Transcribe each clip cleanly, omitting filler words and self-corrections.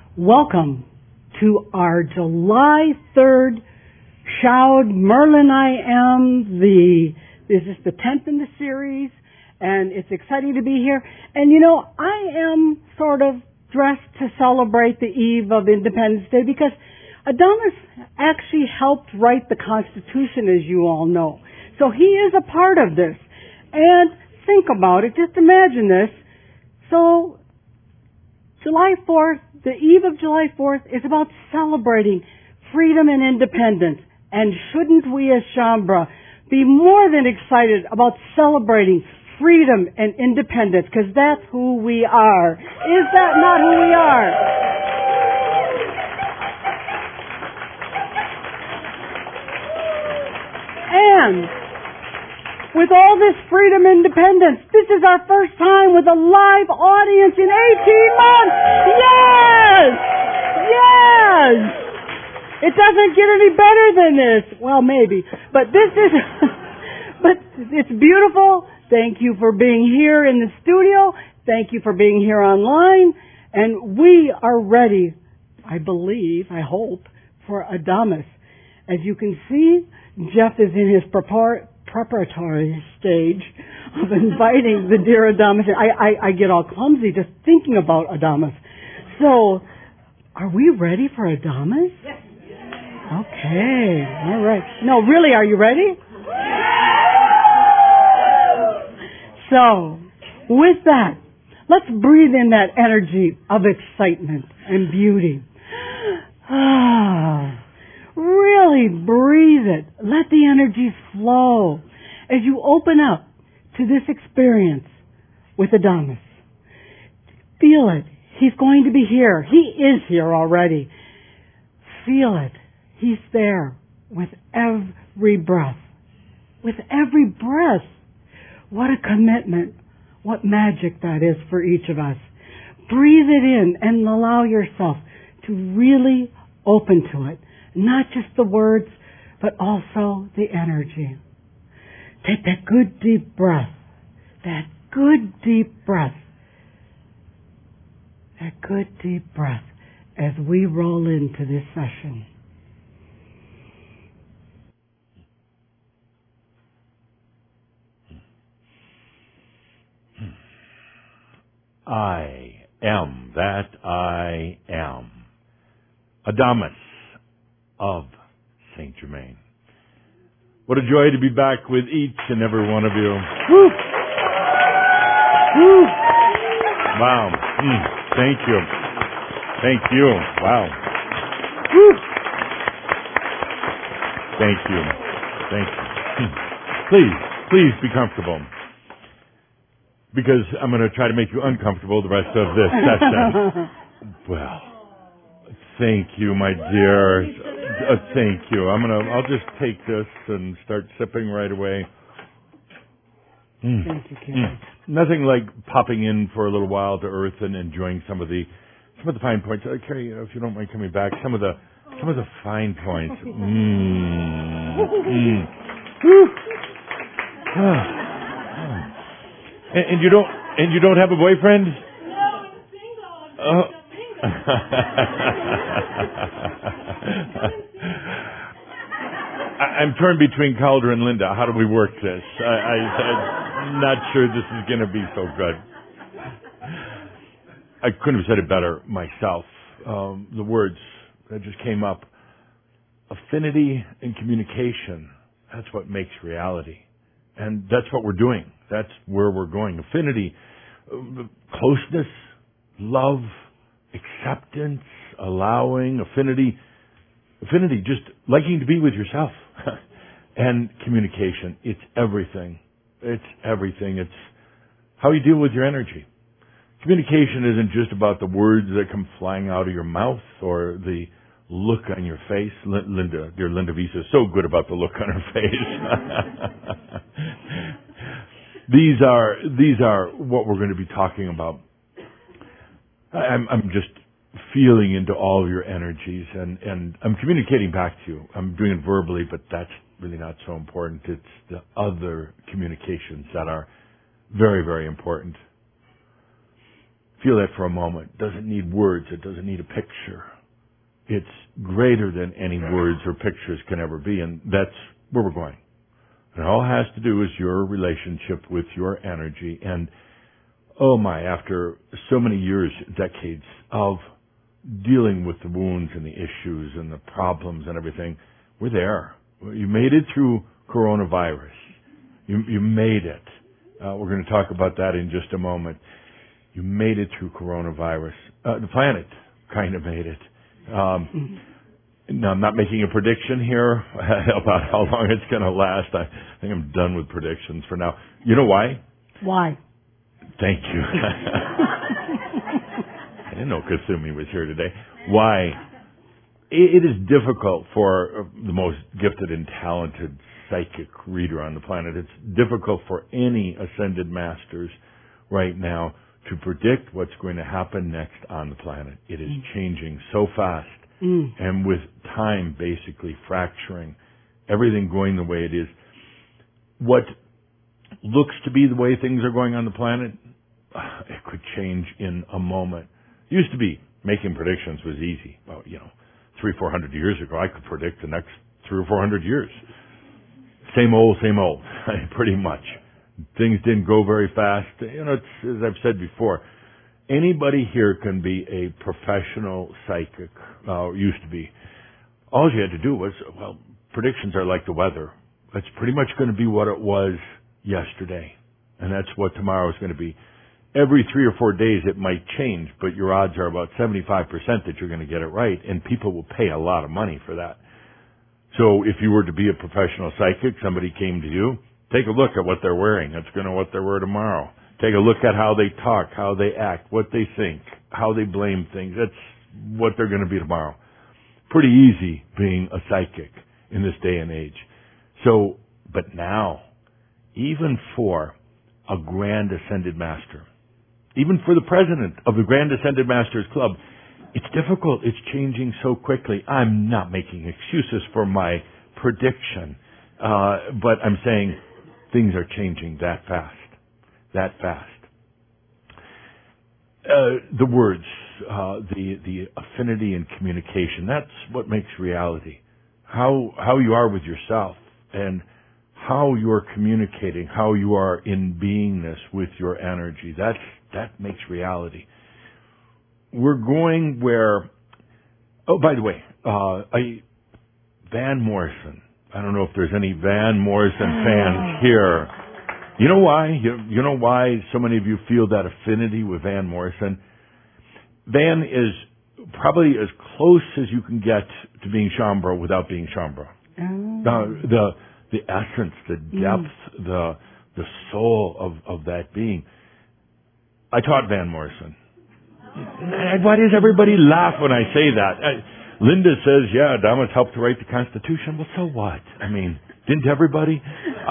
Welcome to our July 3rd Shoud Merlin I Am. This is the 10th in the series, and it's exciting to be here. And you know, I am sort of dressed to celebrate the eve of Independence Day because Adamus actually helped write the Constitution, as you all know. So he is a part of this. And think about it, just imagine this. So July 4th, the eve of July 4th is about celebrating freedom and independence. And shouldn't we as Shaumbra be more than excited about celebrating freedom and independence? Because that's who we are. Is that not who we are? And with all this freedom and independence, this is our first time with a live audience in 18 months. Yes! Yes! It doesn't get any better than this. Well, maybe. But this is, but it's beautiful. Thank you for being here in the studio. Thank you for being here online. And we are ready, I believe, I hope, for Adamus. As you can see, Jeff is in his preparatory stage of inviting the dear Adamus. I get all clumsy just thinking about Adamus. So, are we ready for Adamus? Yes. Okay. All right. No, really, are you ready? So, with that, let's breathe in that energy of excitement and beauty. Really breathe it. Let the energy flow as you open up to this experience with Adamus. Feel it. He's going to be here. He is here already. Feel it. He's there with every breath. With every breath. What a commitment. What magic that is for each of us. Breathe it in and allow yourself to really open to it. Not just the words, but also the energy. Take that good deep breath. That good deep breath. That good deep breath as we roll into this session. I am that I am. Adamus of Saint Germain. What a joy to be back with each and every one of you. Woo! Woo! Wow. Thank you. Thank you. Wow. Woo! Thank you. Thank you. Please be comfortable. Because I'm going to try to make you uncomfortable the rest of this session. Well, thank you, my dear. Thank you. I'll just take this and start sipping right away. Thank you, Karen. Nothing like popping in for a little while to Earth and enjoying some of the fine points. Carrie, if you don't mind coming back, some of the fine points. And you don't have a boyfriend? No, I'm single. I'm torn between Calder and Linda. How do we work this? I'm not sure this is going to be so good. I couldn't have said it better myself. The words that just came up. Affinity and communication. That's what makes reality. And that's what we're doing. That's where we're going. Affinity, closeness, love, acceptance, allowing, affinity, just liking to be with yourself. And communication, it's everything. It's everything. It's how you deal with your energy. Communication isn't just about the words that come flying out of your mouth or the look on your face. Dear Linda Visa is so good about the look on her face. These are what we're going to be talking about. I'm just feeling into all of your energies and I'm communicating back to you. I'm doing it verbally, but that's really not so important. It's the other communications that are very, very important. Feel that for a moment. It doesn't need words. It doesn't need a picture. It's greater than any words or pictures can ever be, and that's where we're going. And all it has to do is your relationship with your energy. And, oh my, after so many years, decades of dealing with the wounds and the issues and the problems and everything, we're there. You made it through coronavirus. You made it. We're going to talk about that in just a moment. You made it through coronavirus. The planet kind of made it. No, I'm not making a prediction here about how long it's going to last. I think I'm done with predictions for now. You know why? Why? Thank you. I didn't know Kasumi was here today. Why? It is difficult for the most gifted and talented psychic reader on the planet. It's difficult for any ascended masters right now to predict what's going to happen next on the planet. It is changing so fast. And with time basically fracturing, everything going the way it is. What looks to be the way things are going on the planet, it could change in a moment. Used to be making predictions was easy. Well, 300-400 years ago, I could predict the next 300 or 400 years. Same old, pretty much. Things didn't go very fast. It's, as I've said before, anybody here can be a professional psychic, used to be. All you had to do was, predictions are like the weather. It's pretty much going to be what it was yesterday. And that's what tomorrow is going to be. Every 3 or 4 days it might change, but your odds are about 75% that you're going to get it right, and people will pay a lot of money for that. So if you were to be a professional psychic, somebody came to you, take a look at what they're wearing. That's going to what they wear tomorrow. Take a look at how they talk, how they act, what they think, how they blame things. That's what they're going to be tomorrow. Pretty easy being a psychic in this day and age. So, but now, even for a Grand Ascended Master, even for the president of the Grand Ascended Masters Club, it's difficult. It's changing so quickly. I'm not making excuses for my prediction, but I'm saying things are changing that fast. That fast. The words, the affinity and communication, that's what makes reality. How you are with yourself and how you're communicating, how you are in beingness with your energy, that makes reality. We're going where, by the way, Van Morrison. I don't know if there's any Van Morrison fans here. You know why? You know why so many of you feel that affinity with Van Morrison? Van is probably as close as you can get to being Shaumbra without being Shaumbra. The essence, the depth, the soul of that being. I taught Van Morrison. Why does everybody laugh when I say that? Linda says, yeah, Damas helped to write the Constitution. Well, so what? I mean, didn't everybody?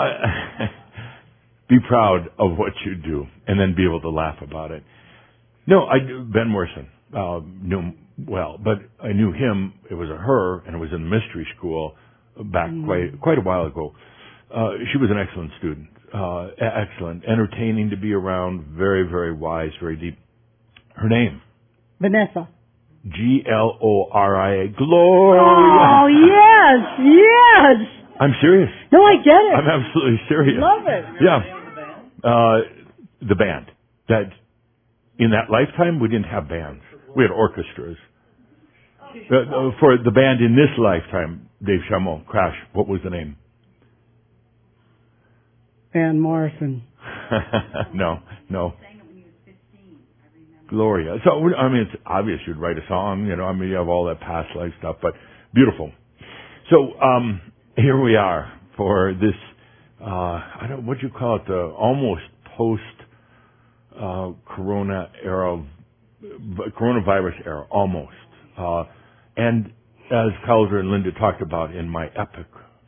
Be proud of what you do and then be able to laugh about it. No, Ben Morrison knew him well, but I knew him, it was a her, and it was in the mystery school back quite a while ago. She was an excellent student, excellent, entertaining to be around, very, very wise, very deep. Her name? Vanessa. Gloria. Gloria. Oh, yes. I'm serious. No, I get it. I'm absolutely serious. Love it. Yeah. The band. That in that lifetime, we didn't have bands. We had orchestras. For the band in this lifetime, Dave Chamon, Crash, what was the name? Van Morrison. No. Gloria. So, I mean, it's obvious you'd write a song, you have all that past life stuff, but beautiful. So, here we are for this, what do you call it, the almost post-corona era, coronavirus era, almost. And as Calder and Linda talked about in my epic,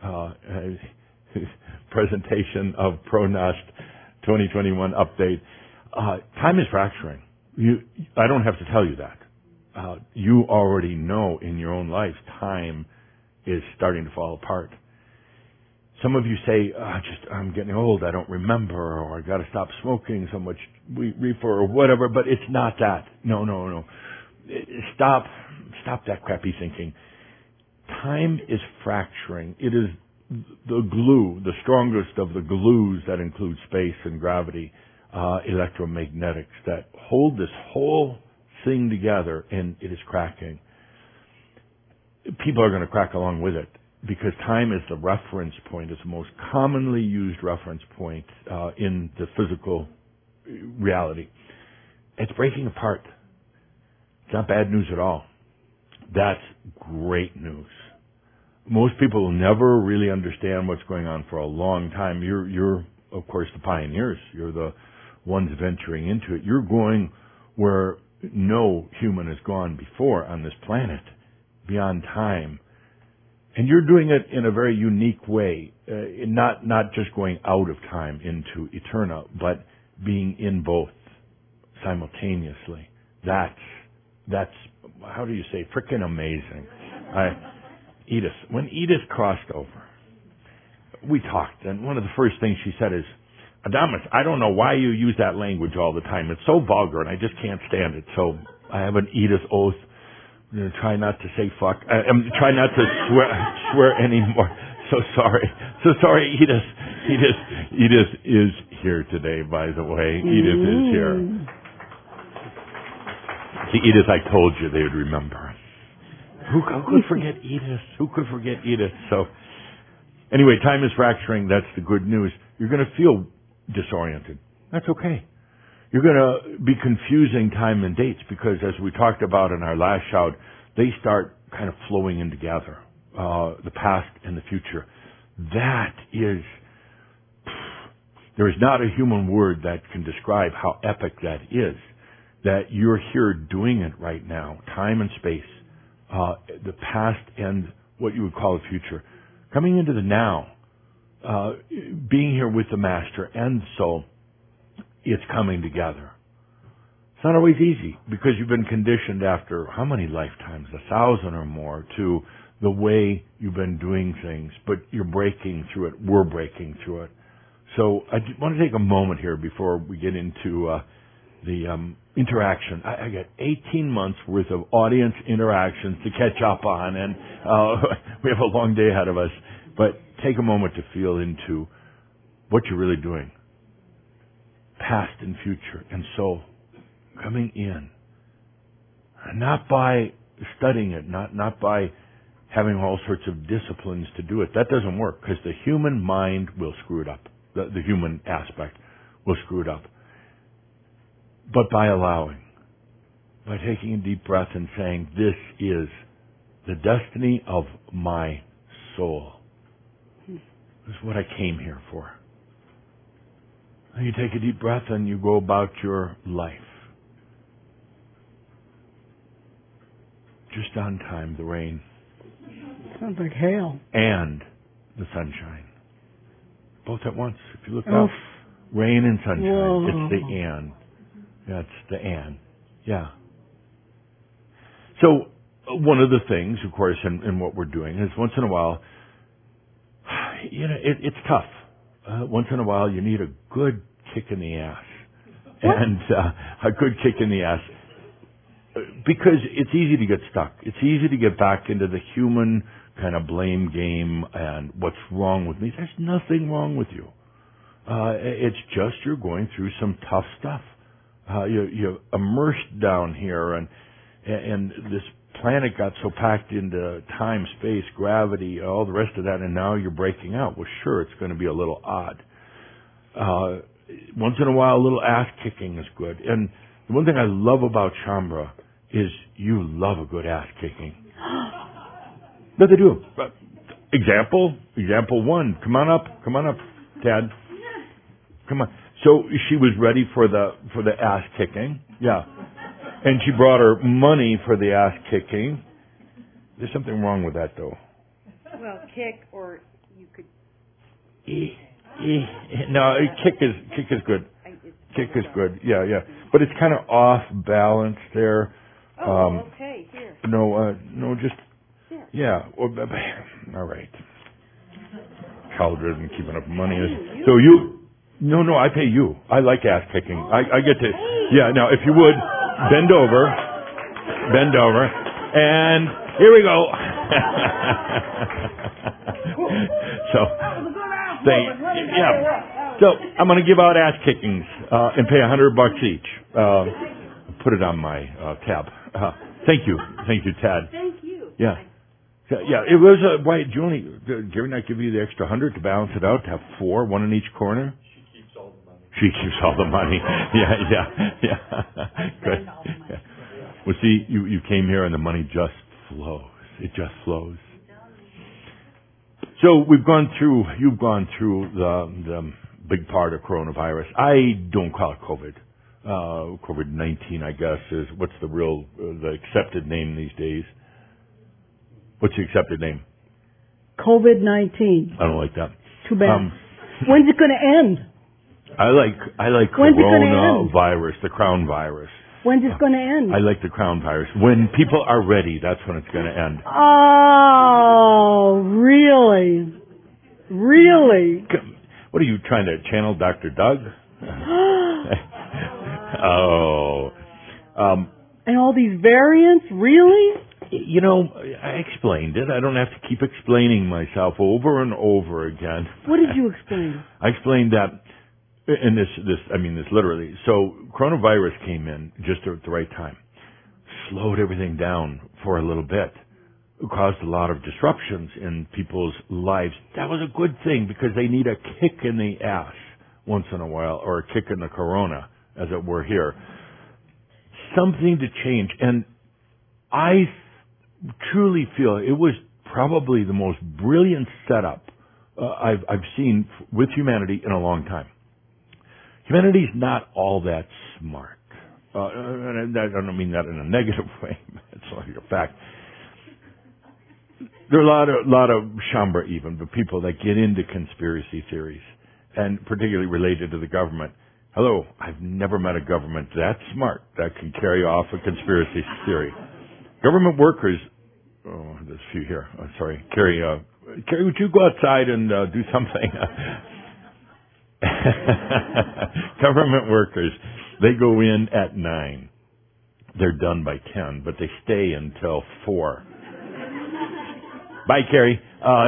presentation of ProNast 2021 update, time is fracturing. I don't have to tell you that. You already know in your own life time is starting to fall apart. Some of you say, I'm getting old, I don't remember, or I got to stop smoking so much reefer or whatever, but it's not that. No. Stop that crappy thinking. Time is fracturing. It is the glue, the strongest of the glues that include space and gravity, electromagnetics, that hold this whole thing together, and it is cracking. People are going to crack along with it, because time is the reference point. It's the most commonly used reference point in the physical reality. It's breaking apart. It's not bad news at all. That's great news. Most people will never really understand what's going on for a long time. You're of course, the pioneers. You're the ones venturing into it. You're going where no human has gone before on this planet, beyond time. And you're doing it in a very unique way, not just going out of time into Eterna, but being in both simultaneously. That's how do you say, frickin' amazing. When Edith crossed over, we talked, and one of the first things she said is, Adamus, I don't know why you use that language all the time. It's so vulgar, and I just can't stand it. So I have an Edith oath. I'm going to try not to say fuck. Try not to swear anymore. So sorry, Edith. Edith is here today, by the way. Edith is here. See, Edith, I told you they would remember. Who could forget Edith? Who could forget Edith? So, anyway, time is fracturing. That's the good news. You're going to feel disoriented. That's okay. You're going to be confusing time and dates because, as we talked about in our last shout, they start kind of flowing in together, the past and the future. That is, there is not a human word that can describe how epic that is, that you're here doing it right now, time and space, the past and what you would call the future, coming into the now, being here with the Master, and so it's coming together. It's not always easy because you've been conditioned after how many lifetimes, 1,000 or more, to the way you've been doing things, but you're breaking through it. We're breaking through it. So I want to take a moment here before we get into the interaction. I got 18 months worth of audience interactions to catch up on, and we have a long day ahead of us. But take a moment to feel into what you're really doing, past and future, and so coming in, not by studying it, not by having all sorts of disciplines to do it. That doesn't work because the human mind will screw it up. The human aspect will screw it up. But by allowing, by taking a deep breath and saying, this is the destiny of my soul. This is what I came here for. And you take a deep breath and you go about your life. Just on time, the rain. Sounds like hail. And the sunshine. Both at once. If you look up, rain and sunshine. Whoa. It's the and. That's the and. Yeah. So, one of the things, of course, in what we're doing is once in a while, it's tough. Once in a while, you need a good kick in the ass. And a good kick in the ass. Because it's easy to get stuck. It's easy to get back into the human kind of blame game and what's wrong with me. There's nothing wrong with you. It's just you're going through some tough stuff. You're immersed down here, and this planet got so packed into time, space, gravity, all the rest of that, and now you're breaking out. Well, sure, it's going to be a little odd. Once in a while, a little ass kicking is good. And the one thing I love about Shaumbra is you love a good ass kicking. No, they do. Example one. Come on up, Tad. Come on. So she was ready for the ass kicking. Yeah. And she brought her money for the ass kicking. There's something wrong with that, though. Well, kick, or you could. No, kick is good. Kick is good. Yeah. But it's kind of off balance there. Okay. Here. No, just. Here. Yeah. Well, all right. cowarded and keeping up money. So you, no, I pay you. I like ass kicking. I get to, yeah, now if you would, bend over, and here we go. So, so I'm going to give out ass kickings, and pay $100 each. Put it on my, tab. Thank you, Tad. Thank you. Yeah. Yeah, it was why Julie, Gary not give you the extra 100 to balance it out, to have 4, one in each corner? She keeps all the money. She keeps all the money. Yeah. Good. Yeah. Well, see, you came here and the money just flows. It just flows. So you've gone through the big part of coronavirus. I don't call it COVID. COVID-19, I guess, is what's the accepted name these days? What's the accepted name? COVID-19. I don't like that. Too bad. When's it going to end? I like coronavirus, the crown virus. When's it going to end? I like the crown virus. When people are ready, that's when it's going to end. Oh, really? Really? What are you trying to channel, Dr. Doug? Oh. And all these variants, really? You know, I explained it. I don't have to keep explaining myself over and over again. What did you explain? I explained that, and this literally. So coronavirus came in just at the right time, slowed everything down for a little bit, it caused a lot of disruptions in people's lives. That was a good thing because they need a kick in the ass once in a while, or a kick in the corona, as it were here. Something to change, and I truly feel it was probably the most brilliant setup I've seen with humanity in a long time. Humanity's not all that smart. And I don't mean that in a negative way. It's like a fact. There are a lot of Shambra even, but people that get into conspiracy theories, and particularly related to the government. Hello, I've never met a government that smart that can carry off a conspiracy theory. Government workers, there's a few here. Sorry, Carrie, would you go outside and do something? Government workers, they go in at 9. They're done by 10, but they stay until 4. Bye, Carrie.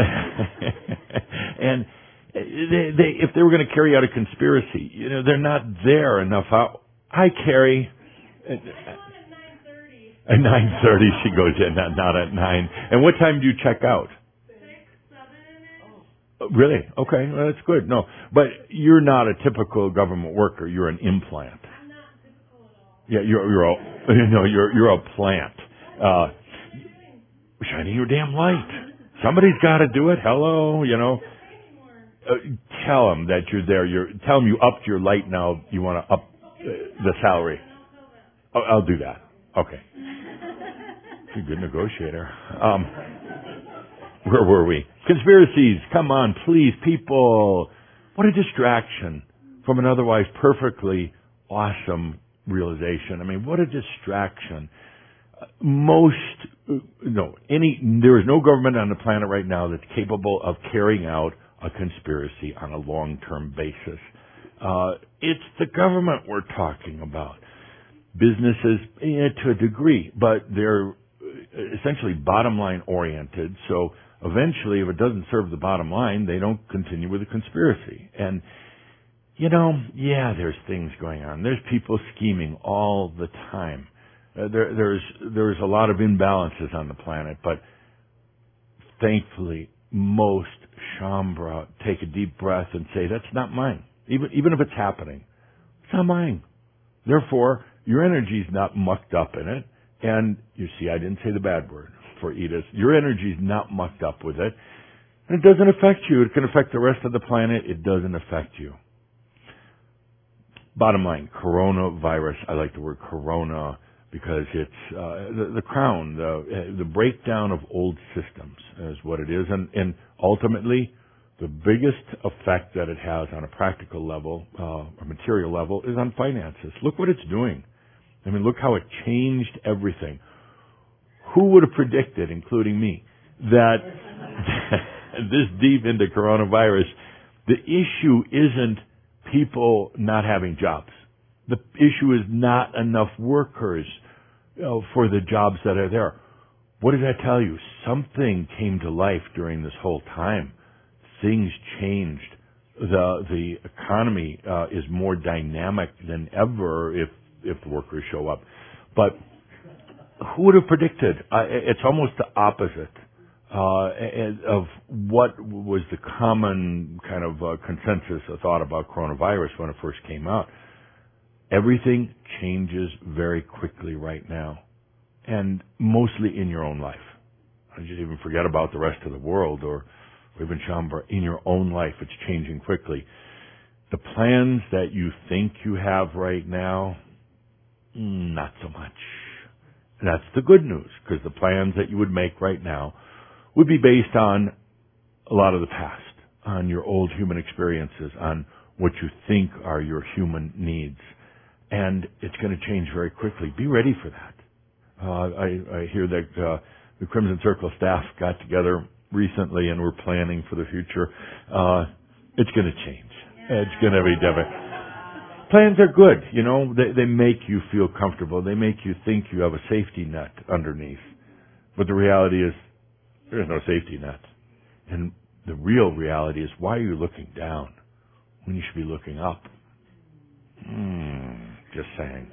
And they, if they were going to carry out a conspiracy, they're not there enough out. Hi, Carrie. At 9:30 she goes in, not at 9. And what time do you check out? 6, 7-ish. Oh, really? Okay, well, that's good. No, but you're not a typical government worker. You're an implant. I'm not typical at all. Yeah, you're a plant. Shining your damn light. Somebody's got to do it. Hello, tell them that you're there. Tell them you upped your light now. You want to up the salary. I'll do that. Okay. You're a good negotiator. Where were we? Conspiracies. Come on, please, people. What a distraction from an otherwise perfectly awesome realization. I mean, what a distraction. There is no government on the planet right now that's capable of carrying out a conspiracy on a long-term basis. It's the government we're talking about. Businesses, to a degree, but they're essentially bottom-line oriented. So eventually, if it doesn't serve the bottom line, they don't continue with the conspiracy. And, there's things going on. There's people scheming all the time. There's a lot of imbalances on the planet, but thankfully, most Shambra take a deep breath and say, that's not mine. Even if it's happening, it's not mine. Therefore, your energy's not mucked up in it. And you see, I didn't say the bad word for Edith. Your energy's not mucked up with it. And it doesn't affect you. It can affect the rest of the planet. It doesn't affect you. Bottom line, coronavirus. I like the word corona because it's the crown, the breakdown of old systems is what it is. And ultimately, the biggest effect that it has on a practical level, a material level, is on finances. Look what it's doing. I mean, look how it changed everything. Who would have predicted, including me, that this deep into coronavirus, the issue isn't people not having jobs. The issue is not enough workers for the jobs that are there. What did I tell you? Something came to life during this whole time. Things changed. The economy is more dynamic than ever if the workers show up. But who would have predicted? It's almost the opposite of what was the common kind of consensus of thought about coronavirus when it first came out. Everything changes very quickly right now, and mostly in your own life. I just even forget about the rest of the world or even Shambhar. In your own life, it's changing quickly. The plans that you think you have right now, not so much. And that's the good news, because the plans that you would make right now would be based on a lot of the past, on your old human experiences, on what you think are your human needs. And it's going to change very quickly. Be ready for that. I hear that the Crimson Circle staff got together recently and we're planning for the future. It's going to change. It's going to be different. Plans are good, you know. They make you feel comfortable. They make you think you have a safety net underneath. But the reality is, there's no safety net. And the real reality is, why are you looking down when you should be looking up? Just saying.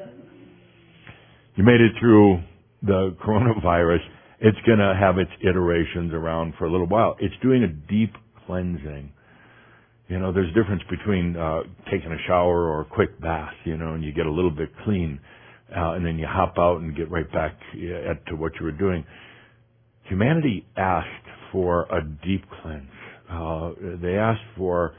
You made it through the coronavirus. It's going to have its iterations around for a little while. It's doing a deep cleansing. You know, there's a difference between taking a shower or a quick bath, you know, and you get a little bit clean, and then you hop out and get right back to what you were doing. Humanity asked for a deep cleanse. They asked for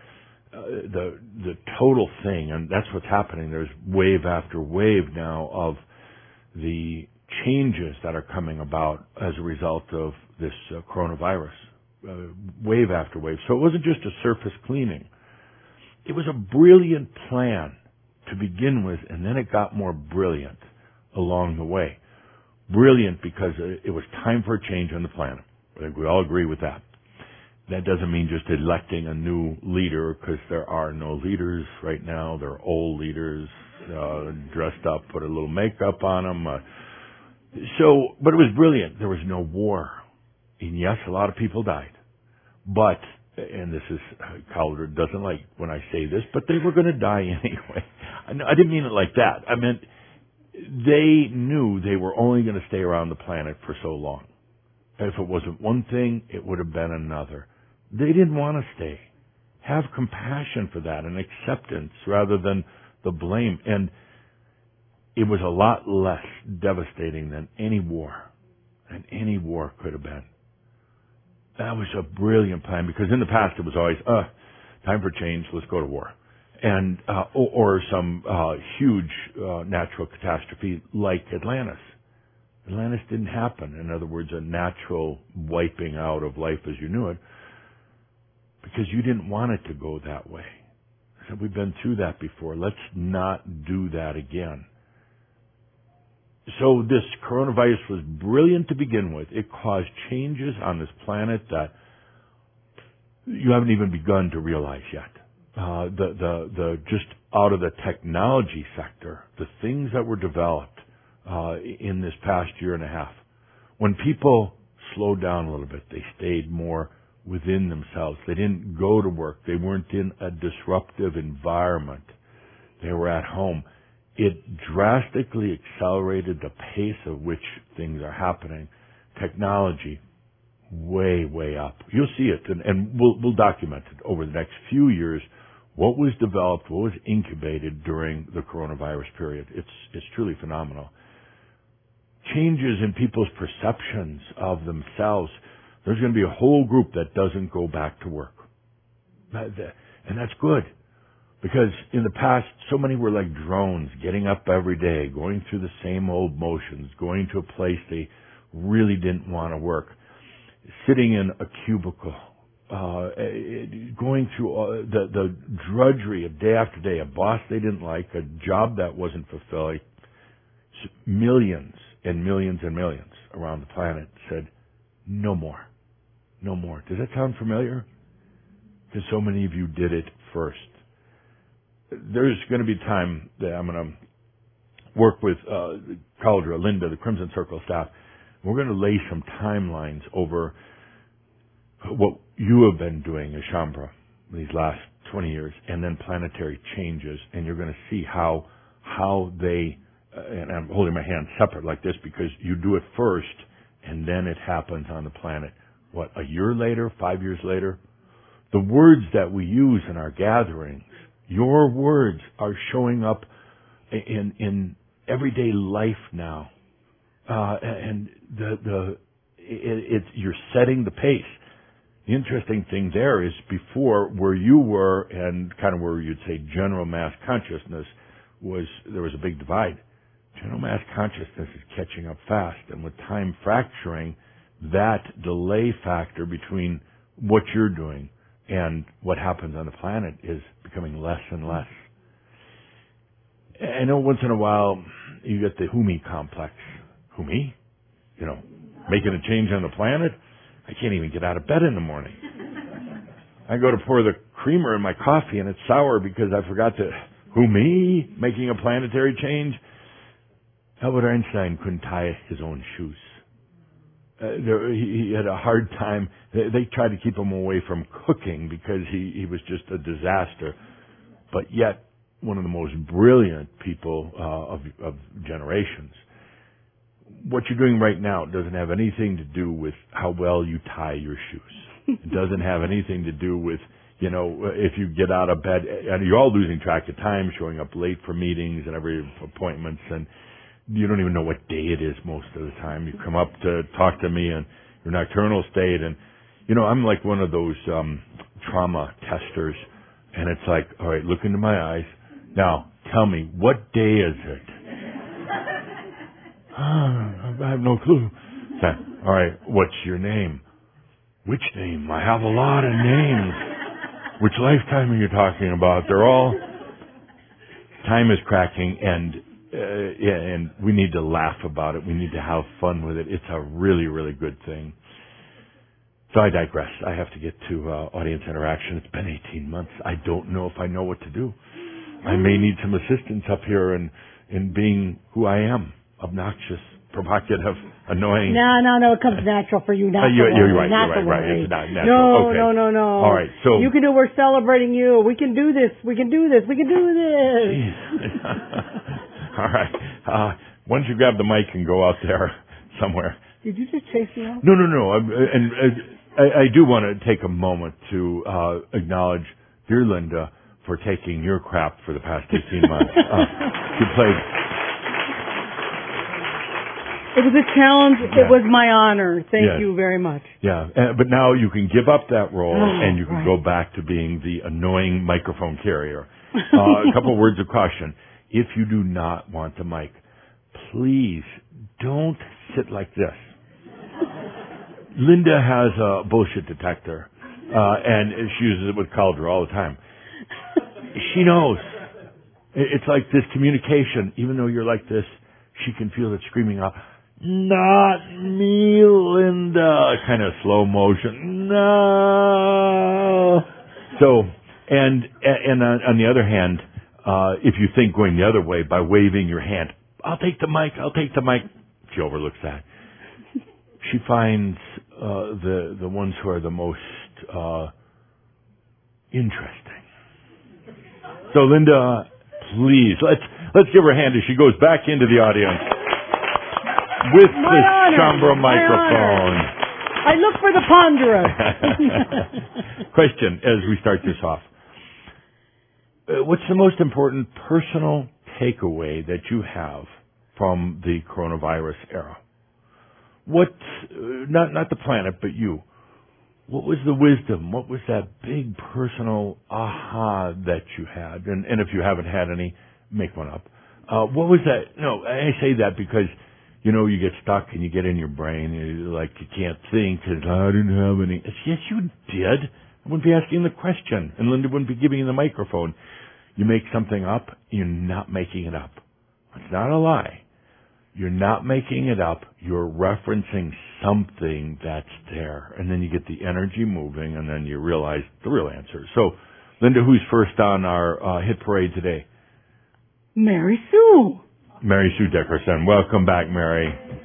the total thing, and that's what's happening. There's wave after wave now of the changes that are coming about as a result of this coronavirus. Wave after wave. So it wasn't just a surface cleaning. It was a brilliant plan to begin with, and then it got more brilliant along the way. Brilliant because it was time for a change on the planet. I think we all agree with that. That doesn't mean just electing a new leader, because there are no leaders right now. They're old leaders, dressed up, put a little makeup on them. But it was brilliant. There was no war. And yes, a lot of people died. But, and this is, Calder doesn't like when I say this, but they were going to die anyway. I didn't mean it like that. I meant they knew they were only going to stay around the planet for so long. If it wasn't one thing, it would have been another. They didn't want to stay. Have compassion for that and acceptance rather than the blame. And it was a lot less devastating than any war. And any war could have been. That was a brilliant plan, because in the past it was always, time for change, let's go to war. And, or some, huge, natural catastrophe like Atlantis. Atlantis didn't happen. In other words, a natural wiping out of life as you knew it, because you didn't want it to go that way. I said, we've been through that before. Let's not do that again. So this coronavirus was brilliant to begin with. It caused changes on this planet that you haven't even begun to realize yet. Just out of the technology sector, the things that were developed in this past year and a half. When people slowed down a little bit, they stayed more within themselves. They didn't go to work. They weren't in a disruptive environment. They were at home. It drastically accelerated the pace at which things are happening. Technology, way, way up. You'll see it, and we'll document it over the next few years. What was developed, what was incubated during the coronavirus period. It's truly phenomenal. Changes in people's perceptions of themselves. There's going to be a whole group that doesn't go back to work. And that's good. Because in the past, so many were like drones, getting up every day, going through the same old motions, going to a place they really didn't want to work, sitting in a cubicle, going through the drudgery of day after day, a boss they didn't like, a job that wasn't fulfilling. Millions and millions and millions around the planet said, no more. no more. Does that sound familiar? Because so many of you did it first. There's going to be time that I'm going to work with Cauldra, Linda, the Crimson Circle staff. We're going to lay some timelines over what you have been doing at Shaumbra these last 20 years, and then planetary changes, and you're going to see how they, and I'm holding my hand separate like this because you do it first, and then it happens on the planet. What, a year later, 5 years later? The words that we use in our gatherings, your words are showing up in everyday life now, and you're setting the pace. The interesting thing there is before where you were and kind of where you'd say general mass consciousness there was a big divide. General mass consciousness is catching up fast, and with time fracturing, that delay factor between what you're doing and what happens on the planet is becoming less and less. I know once in a while you get the who me complex. Who me? You know, making a change on the planet? I can't even get out of bed in the morning. I go to pour the creamer in my coffee and it's sour because I forgot to, who me? Making a planetary change? Albert Einstein couldn't tie his own shoes. He had a hard time. They tried to keep him away from cooking because he was just a disaster. But yet, one of the most brilliant people of generations. What you're doing right now doesn't have anything to do with how well you tie your shoes. It doesn't have anything to do with, if you get out of bed, and you're all losing track of time, showing up late for meetings and every appointments, and you don't even know what day it is most of the time. You come up to talk to me in your nocturnal state, and, I'm like one of those trauma testers, and it's like, all right, look into my eyes. Now, tell me, what day is it? I have no clue. All right, what's your name? Which name? I have a lot of names. Which lifetime are you talking about? They're all... Time is cracking, and we need to laugh about it. We need to have fun with it. It's a really, really good thing. So I digress. I have to get to audience interaction. It's been 18 months. I don't know if I know what to do. I may need some assistance up here in being who I am. Obnoxious, provocative, annoying. No. It comes natural for you. You're right. It's not natural. No. All right. So you can do. We're celebrating you. We can do this. We can do this. All right. Once you grab the mic and go out there somewhere. Did you just chase me out? No. I do want to take a moment to acknowledge dear Linda for taking your crap for the past 18 months. You played. It was a challenge. Yeah. It was my honor. Thank you very much. Yeah, but now you can give up that role and you can go back to being the annoying microphone carrier. A couple words of caution. If you do not want the mic, please don't sit like this. Linda has a bullshit detector, and she uses it with Cauldra all the time. She knows. It's like this communication. Even though you're like this, she can feel it screaming out, "Not me, Linda," kind of slow motion. No. So, and on the other hand, if you think going the other way by waving your hand, I'll take the mic, she overlooks that. She finds the ones who are the most interesting. So Linda, please, let's give her a hand as she goes back into the audience with the Shaumbra microphone. I look for the ponderous. Question as we start this off. What's the most important personal takeaway that you have from the coronavirus era? What, not the planet, but you. What was the wisdom? What was that big personal aha that you had? And if you haven't had any, make one up. What was that? No, I say that because, you get stuck and you get in your brain. You're like, you can't think because I didn't have any. Yes, you did. I wouldn't be asking the question, and Linda wouldn't be giving you the microphone. You make something up, you're not making it up. It's not a lie. You're not making it up. You're referencing something that's there. And then you get the energy moving, and then you realize the real answer. So, Linda, who's first on our hit parade today? Mary Sue. Mary Sue Dickerson. Welcome back, Mary.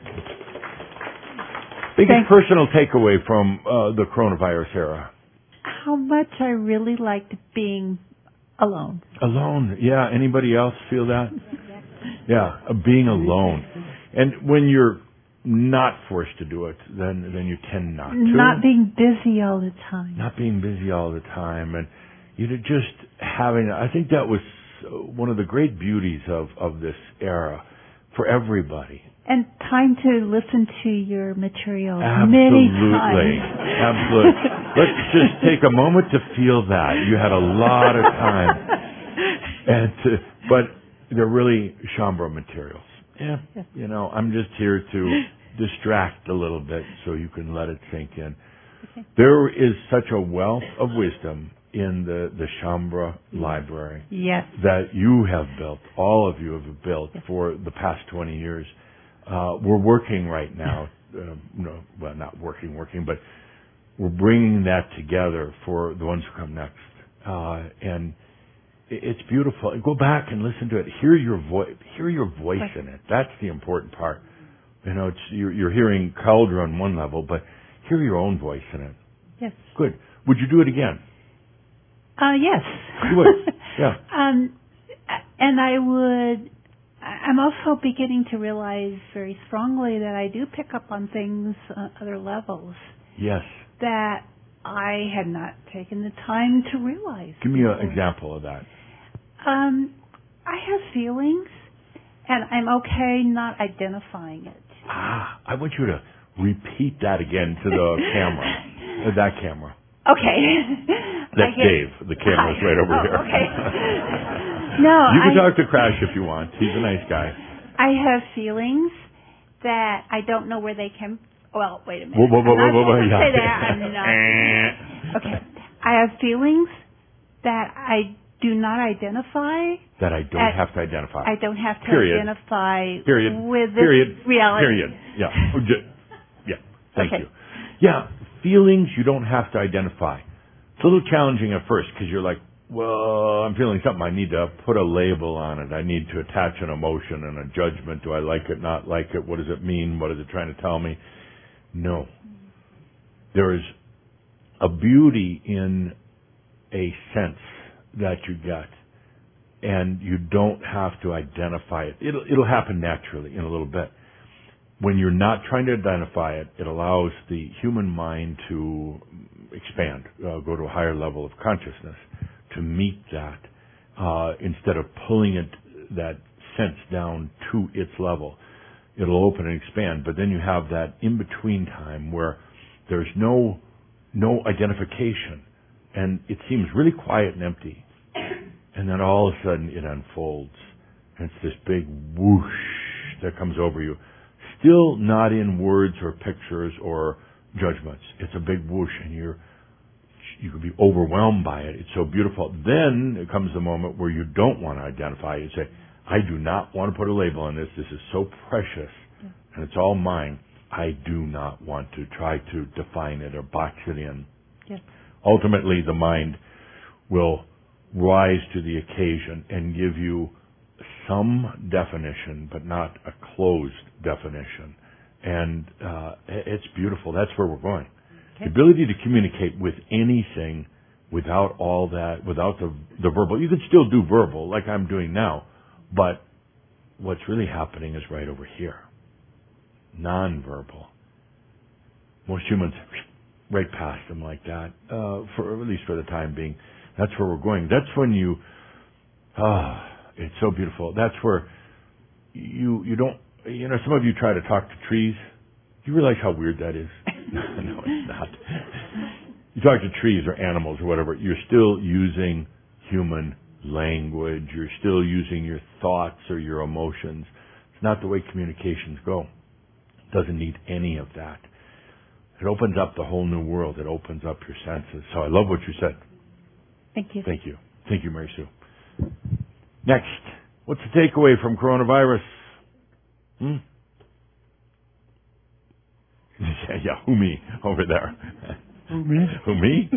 Biggest personal takeaway from the coronavirus era? How much I really liked being alone. Alone. Yeah. Anybody else feel that? Yeah. Being alone. And when you're not forced to do it, then you tend not to. Not being busy all the time. Not being busy all the time. And you know, just having, I think that was one of the great beauties of this era for everybody. And time to listen to your material Absolutely. many times. Absolutely. Let's just take a moment to feel that. You had a lot of time. But they're really Shaumbra materials. Yeah. You know, I'm just here to distract a little bit so you can let it sink in. Okay. There is such a wealth of wisdom in the Shaumbra library. Yes. That you have built, all of you have built for the past 20 years. We're working right now, not working, but we're bringing that together for the ones who come next. And it's beautiful. Go back and listen to it. Hear your voice in it. That's the important part. You know, you're hearing Cauldre on one level, but hear your own voice in it. Yes. Good. Would you do it again? Yes. You would. Yeah. And I'm also beginning to realize very strongly that I do pick up on things on other levels. Yes. That I had not taken the time to realize. Give me an example of that. I have feelings, and I'm okay not identifying it. I want you to repeat that again to the camera. That camera. Okay. That's Dave. The camera's right over here. Okay. No, you can talk to Crash if you want. He's a nice guy. I have feelings that I don't know where they came. Well, wait a minute. Whoa, Yeah. Say that. Okay. I have feelings that I do not identify. That I don't have to identify. I don't have to identify with this reality. Period. Yeah. Yeah. Thank you. Yeah. Feelings you don't have to identify. It's a little challenging at first because you're like, well, I'm feeling something. I need to put a label on it. I need to attach an emotion and a judgment. Do I like it, not like it? What does it mean? What is it trying to tell me? No. There is a beauty in a sense that you get, and you don't have to identify it. It'll happen naturally in a little bit. When you're not trying to identify it, it allows the human mind to expand, go to a higher level of consciousness to meet that, instead of pulling that sense down to its level. It'll open and expand, but then you have that in-between time where there's no identification, and it seems really quiet and empty, and then all of a sudden it unfolds, and it's this big whoosh that comes over you. Still not in words or pictures or judgments. It's a big whoosh, and you could be overwhelmed by it. It's so beautiful. Then it comes the moment where you don't want to identify. You say, I do not want to put a label on this. This is so precious, and it's all mine. I do not want to try to define it or box it in. Yes. Ultimately, the mind will rise to the occasion and give you some definition, but not a closed definition. And it's beautiful. That's where we're going. Okay. The ability to communicate with anything without all that, without the verbal. You can still do verbal like I'm doing now, but what's really happening is right over here. Nonverbal. Most humans right past them like that, for at least for the time being. That's where we're going. That's when it's so beautiful. That's where you don't, some of you try to talk to trees. Do you realize how weird that is? No, it's not. You talk to trees or animals or whatever, you're still using human language. You're still using your thoughts or your emotions. It's not the way communications go. It doesn't need any of that. It opens up the whole new world. It opens up your senses. So I love what you said. Thank you. Thank you. Thank you, Mary Sue. Next, what's the takeaway from coronavirus? Yeah, who me over there? Who, me? Who, me?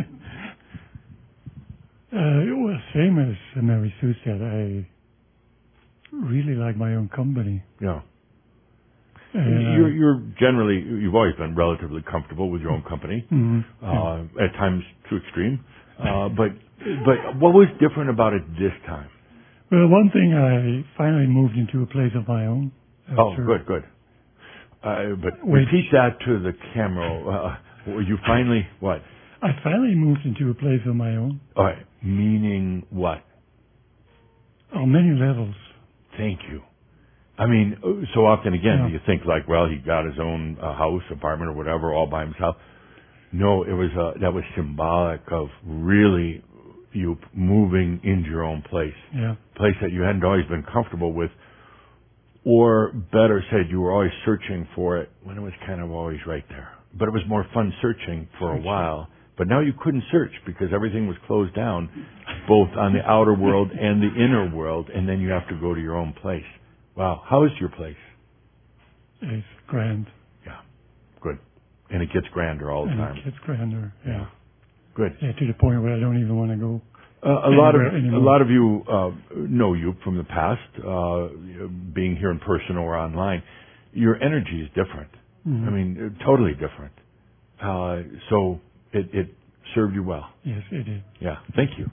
Well, same as Mary Sue said, I really like my own company. Yeah. And, You're generally, you've always been relatively comfortable with your own company, at times too extreme. But what was different about it this time? Well, one thing, I finally moved into a place of my own. Oh, good. But repeat that to the camera. You finally, what? I finally moved into a place of my own. All right. Meaning what? On many levels. Thank you. I mean, so often again, you think like, well, he got his own house, apartment, or whatever, all by himself. No, it was that was symbolic of really you moving into your own place, place that you hadn't always been comfortable with, or better said, you were always searching for it when it was kind of always right there. But it was more fun searching for a while. But now you couldn't search because everything was closed down, both on the outer world and the inner world, and then you have to go to your own place. Wow. How is your place? It's grand. Yeah. Good. And it gets grander all the time. It gets grander, yeah. Good. Yeah, to the point where I don't even want to go. A lot of you know you from the past, being here in person or online. Your energy is different. I mean, totally different. So it served you well. Yes, it did. Yeah. Thank you.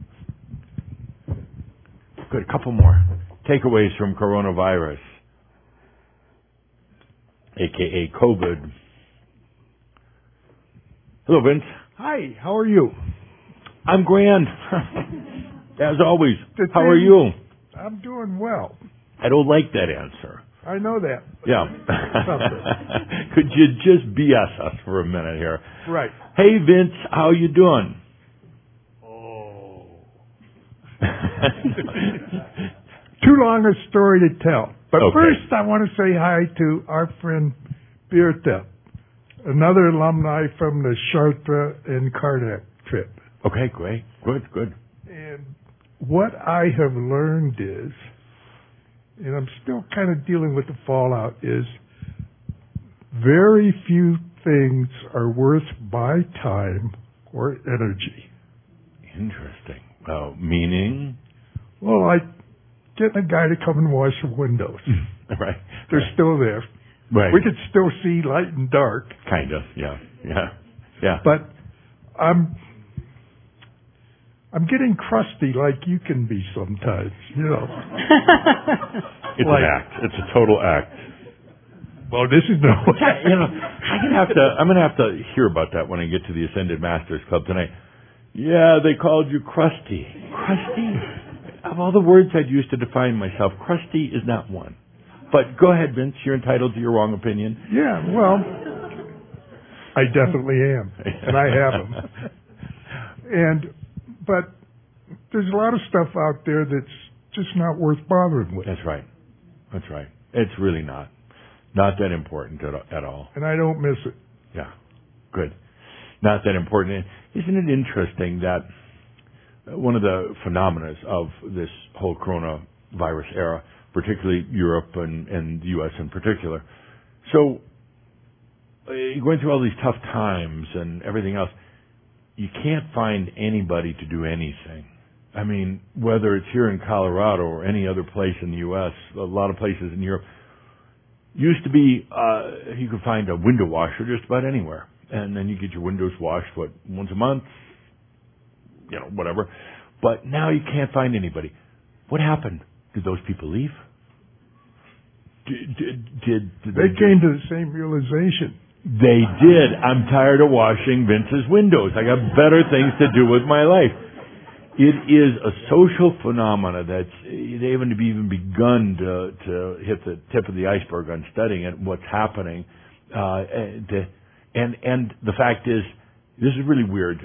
Good. A couple more takeaways from coronavirus, aka COVID. Hello, Vince. Hi, how are you? I'm grand. As always. How are you? I'm doing well. I don't like that answer. I know that. Yeah. Could you just BS us for a minute here? Right. Hey, Vince, how you doing? Oh. Too long a story to tell. But first, I want to say hi to our friend Birta, another alumni from the Chartres and Karnak trip. Okay, great. Good. And what I have learned is, and I'm still kind of dealing with the fallout, is very few things are worth my time or energy. Interesting. Meaning? Well, like getting a guy to come and wash the windows. Right. They're still there. Right. We can still see light and dark. Kind of, yeah. But I'm getting crusty like you can be sometimes, you know. It's an act. It's a total act. Well, this is no you know, I'm gonna have to hear about that when I get to the Ascended Masters Club tonight. Yeah, they called you crusty. Crusty? Of all the words I'd used to define myself, crusty is not one. But go ahead, Vince. You're entitled to your wrong opinion. Yeah, well, I definitely am, and I have them. But there's a lot of stuff out there that's just not worth bothering with. That's right. It's really not that important at all. And I don't miss it. Yeah, good. Not that important. Isn't it interesting that one of the phenomena of this whole coronavirus era, particularly Europe and the U.S. in particular, so going through all these tough times and everything else, you can't find anybody to do anything. I mean, whether it's here in Colorado or any other place in the U.S., a lot of places in Europe, used to be you could find a window washer just about anywhere. And then you get your windows washed, once a month, whatever. But now you can't find anybody. What happened? Did those people leave? Did they came to the same realization. They did. I'm tired of washing Vince's windows. I got better things to do with my life. It is a social phenomena that they haven't even begun to hit the tip of the iceberg on studying it, what's happening. And the fact is, this is really weird.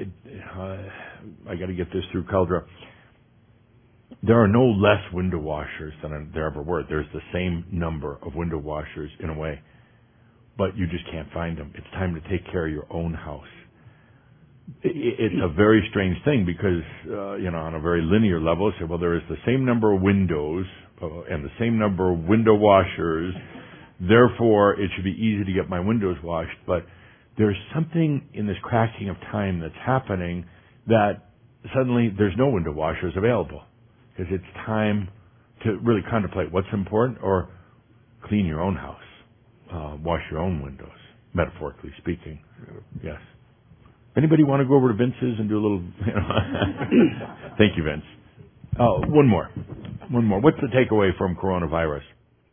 I got to get this through Caldra. There are no less window washers than there ever were. There's the same number of window washers in a way, but you just can't find them. It's time to take care of your own house. It's a very strange thing because, on a very linear level, say, well, there is the same number of windows and the same number of window washers. Therefore, it should be easy to get my windows washed. But there's something in this cracking of time that's happening that suddenly there's no window washers available because it's time to really contemplate what's important or clean your own house, wash your own windows, metaphorically speaking. Yes. Anybody want to go over to Vince's and do a little, Thank you, Vince. One more. What's the takeaway from coronavirus?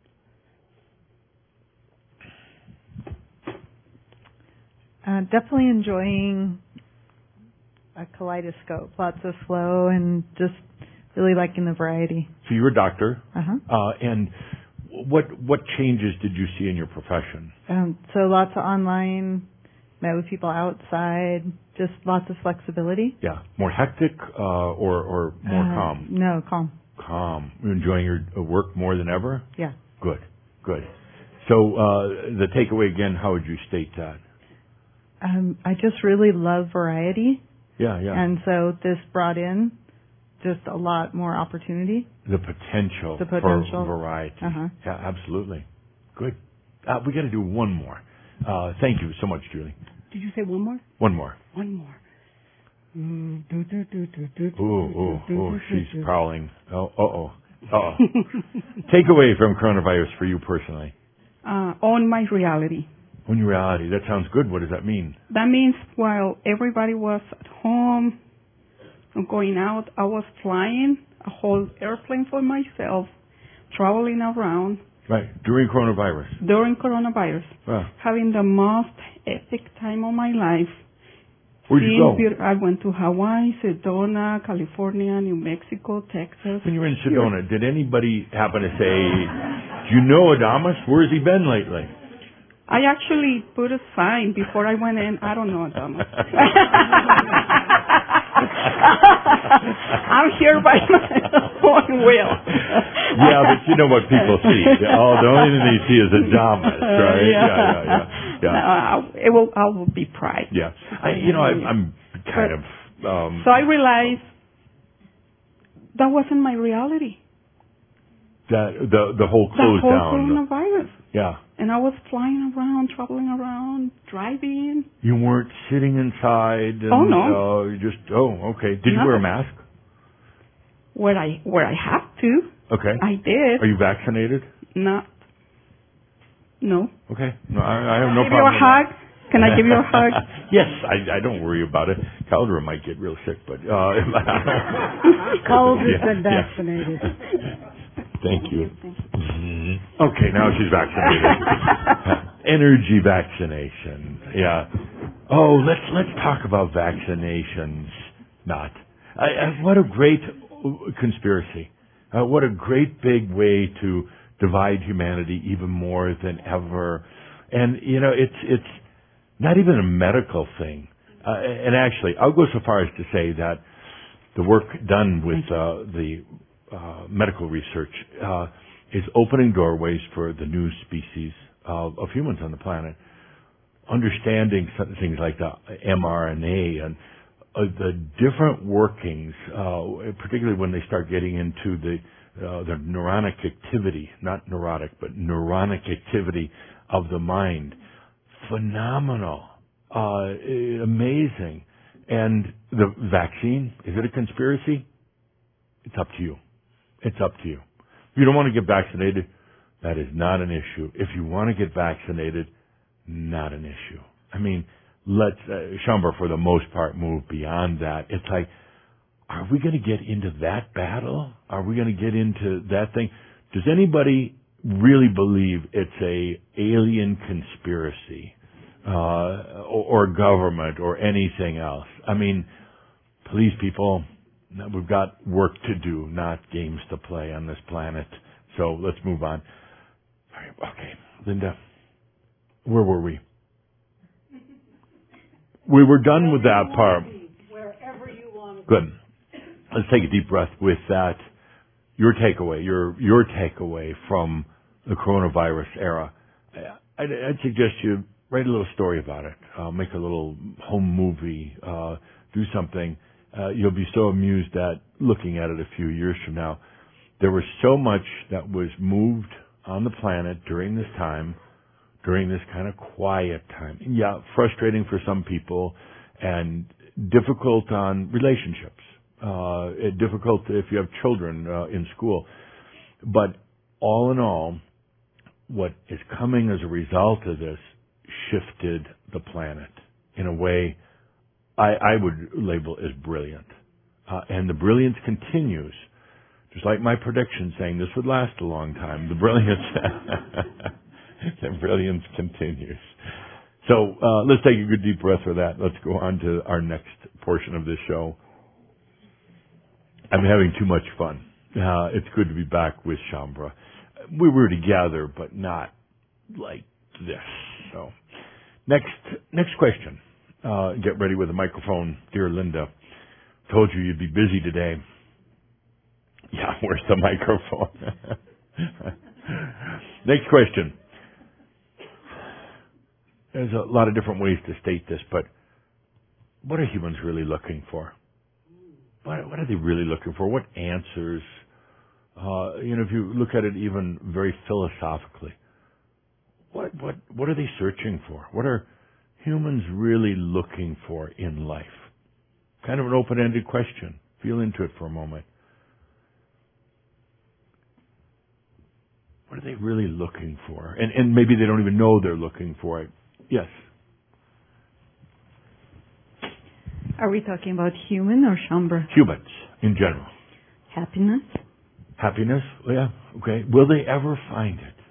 Definitely enjoying a kaleidoscope, lots of flow, and just really liking the variety. So you're a doctor, Uh-huh. And what changes did you see in your profession? So lots of online, met with people outside, just lots of flexibility. Yeah, more hectic or more calm? No, calm. Calm. You're enjoying your work more than ever? Yeah. Good. So the takeaway again, how would you state that? I just really love variety. Yeah. And so this brought in just a lot more opportunity. The potential for variety. Uh-huh. Yeah, absolutely. Good. We got to do one more. Thank you so much, Julie. Did you say one more? One more. One more. Ooh, she's prowling. Uh-oh. Takeaway from coronavirus for you personally. On my reality. On your reality. That sounds good. What does that mean? That means while everybody was at home, going out, I was flying a whole airplane for myself, traveling around. Right. During coronavirus. Wow. Having the most epic time of my life. Where'd you go? I went to Hawaii, Sedona, California, New Mexico, Texas. When you were in Sedona, did anybody happen to say, do you know Adamus? Where's he been lately? I actually put a sign before I went in. I don't know Adamus. I'm here by my own will. Yeah, but you know what people see. The only thing they see is Adamus, right? Yeah. I will be pride. Yeah. I'm kind of... So I realized that wasn't my reality. That the whole close down. The whole coronavirus. Yeah. And I was flying around, traveling around, driving. You weren't sitting inside. And, oh no. Okay. Did you wear a mask? Where I have to. Okay. I did. Are you vaccinated? No. Okay. No, I have no problem. Give you a hug? Can I give you a hug? Yes, I don't worry about it. Caldera might get real sick, but Calder's been vaccinated. Thank you. Okay, now she's vaccinated. Energy vaccination. Yeah. Oh, let's talk about vaccinations. Not. What a great conspiracy. What a great big way to divide humanity even more than ever. And it's not even a medical thing. And actually, I'll go so far as to say that the work done with the medical research is opening doorways for the new species of humans on the planet. Understanding things like the mRNA and the different workings, particularly when they start getting into the neuronic activity, not neurotic, but neuronic activity of the mind. Phenomenal. Amazing. And the vaccine, is it a conspiracy? It's up to you. It's up to you. If you don't want to get vaccinated, that is not an issue. If you want to get vaccinated, not an issue. I mean, let's, Schomburg, for the most part, move beyond that. It's like, are we going to get into that battle? Are we going to get into that thing? Does anybody really believe it's a alien conspiracy, or government or anything else? I mean, please, people, we've got work to do, not games to play on this planet. So let's move on. Okay, Linda, where were we? We were done with that part. Wherever you want to. Good. Let's take a deep breath with that. Your takeaway, your takeaway from the coronavirus era. I'd suggest you write a little story about it. Make a little home movie. Do something. You'll be so amused at looking at it a few years from now. There was so much that was moved on the planet during this time during this kind of quiet time. Yeah, frustrating for some people and difficult on relationships. Difficult if you have children in school. But all in all, what is coming as a result of this shifted the planet in a way I would label as brilliant. And the brilliance continues. Just like my prediction saying this would last a long time, the brilliance continues. So let's take a good deep breath for that. Let's go on to our next portion of this show. I'm having too much fun. It's good to be back with Shaumbra. We were together, but not like this. So next question. Get ready with a microphone, dear Linda. Told you you'd be busy today. Yeah, where's the microphone? Next question. There's a lot of different ways to state this, but what are humans really looking for? What are they really looking for? What answers? If you look at it even very philosophically, what are they searching for? What are humans really looking for in life? Kind of an open-ended question. Feel into it for a moment. What are they really looking for? And maybe they don't even know they're looking for it. Yes. Are we talking about human or Shaumbra? Humans, in general. Happiness? Happiness? Yeah, okay. Will they ever find it?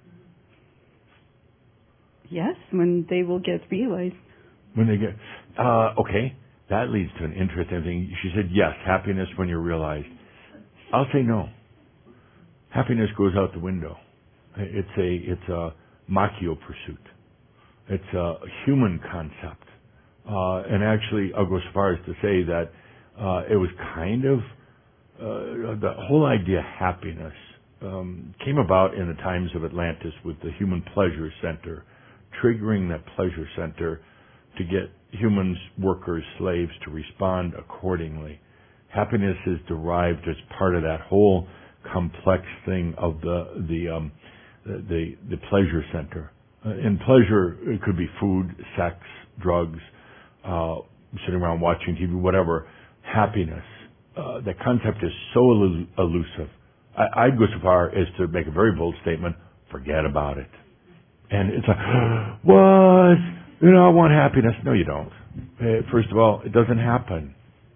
Yes, when they will get realized. When they get... okay, that leads to an interesting thing. She said, yes, happiness when you're realized. I'll say no. Happiness goes out the window. It's a machio pursuit. It's a human concept. And actually, I'll go so far as to say that it was kind of the whole idea of happiness came about in the times of Atlantis with the Human Pleasure Center, triggering that pleasure center to get humans, workers, slaves to respond accordingly. Happiness is derived as part of that whole complex thing of the pleasure center. In pleasure, it could be food, sex, drugs, sitting around watching TV, whatever. Happiness. The concept is so elusive. I'd go so far as to make a very bold statement, forget about it. And it's like, what? I want happiness. No, you don't. First of all, it doesn't happen.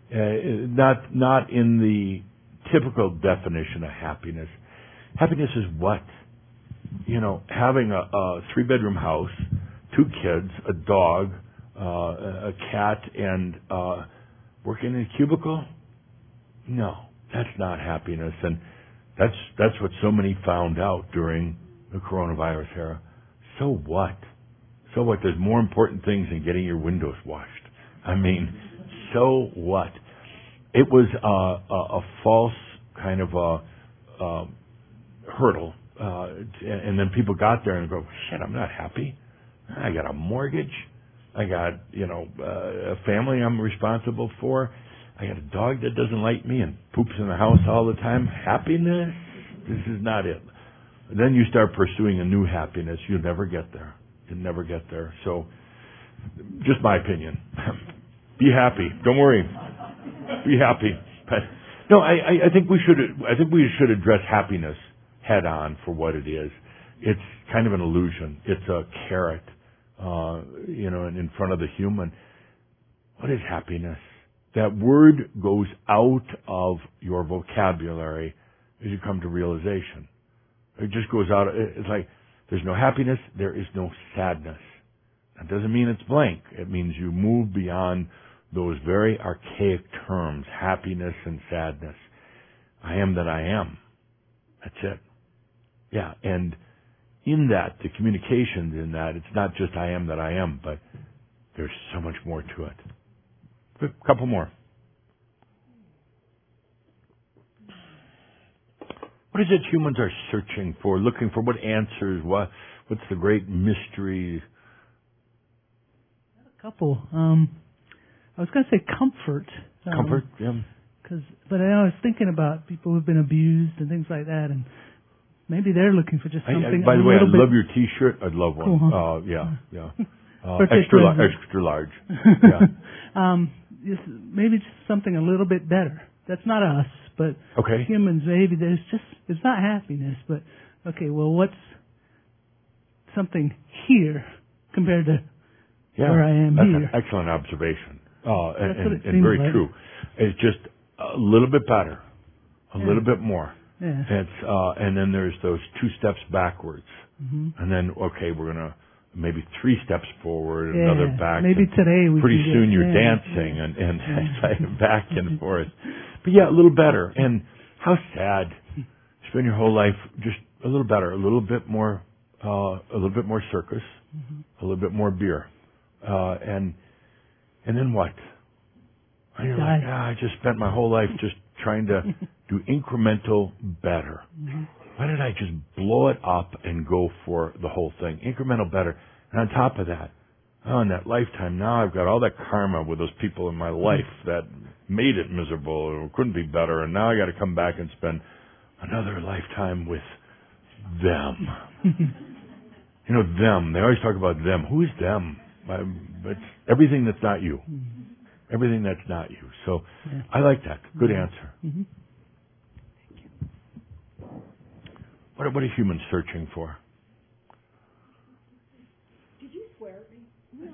Not in the typical definition of happiness. Happiness is what? Having a 3-bedroom house, 2 kids, a dog, a cat, and working in a cubicle? No, that's not happiness. And that's what so many found out during the coronavirus era. So what? So what? There's more important things than getting your windows washed. I mean, so what? It was a false kind of a hurdle. And then people got there and go, shit, I'm not happy. I got a mortgage. I got, a family I'm responsible for. I got a dog that doesn't like me and poops in the house all the time. Happiness? This is not it. Then you start pursuing a new happiness. You'll never get there. You'll never get there. So, just my opinion. Be happy. Don't worry. Be happy. But no, I think we should address happiness head on for what it is. It's kind of an illusion. It's a carrot, in front of the human. What is happiness? That word goes out of your vocabulary as you come to realization. It just goes out. It's like there's no happiness, there is no sadness. That doesn't mean it's blank. It means you move beyond those very archaic terms, happiness and sadness. I am that I am. That's it. Yeah, and in that, the communications in that, it's not just I am that I am, but there's so much more to it. A couple more. What is it humans are searching for, looking for? What answers? What's the great mystery? A couple. I was going to say comfort. Comfort, yeah. But I was thinking about people who've been abused and things like that, and maybe they're looking for just something. By the a way, I little bit love your T-shirt. I'd love one. Cool. Yeah. Extra large. Yeah. Just, maybe just something a little bit better. That's not us, but okay. Humans. Maybe it's not happiness, but okay. Well, what's something here compared to where I am that's here? An excellent observation. And seems very like. true. It's just a little bit better, a little bit more. Yeah. And then there's those 2 steps backwards, and then we're gonna maybe 3 steps forward, another back. Maybe today we. Pretty soon you're dancing and back and forth. But a little better. And how sad! Spend your whole life just a little better, a little bit more circus, a little bit more beer, and then what? And you're like, I just spent my whole life just trying to do incremental better. Why did I just blow it up and go for the whole thing? Incremental better. And on top of that, in that lifetime, now I've got all that karma with those people in my life that made it miserable or couldn't be better, and now I got to come back and spend another lifetime with them. Them. They always talk about them. Who's them? It's everything that's not you. Everything that's not you. So I like that. Good answer. What are humans searching for? Did you swear at me?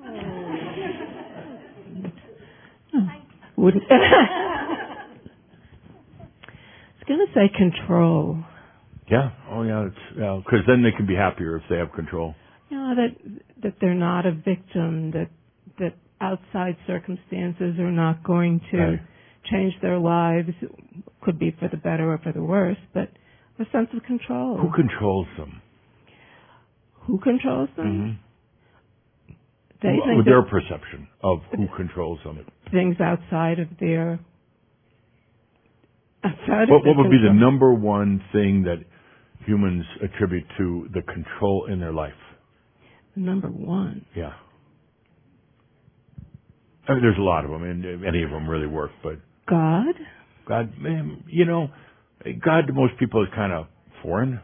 Wouldn't. I was going to say control. Yeah. Oh, yeah. Because then they can be happier if they have control. That they're not a victim. That outside circumstances are not going to change their lives. Could be for the better or for the worse, but a sense of control. Who controls them? Who controls them? They think with their perception of who controls them. Things outside of their. What would be the number one thing that humans attribute to the control in their life? Number one. Yeah. I mean, there's a lot of them, and any of them really work, but. God, God to most people is kind of foreign.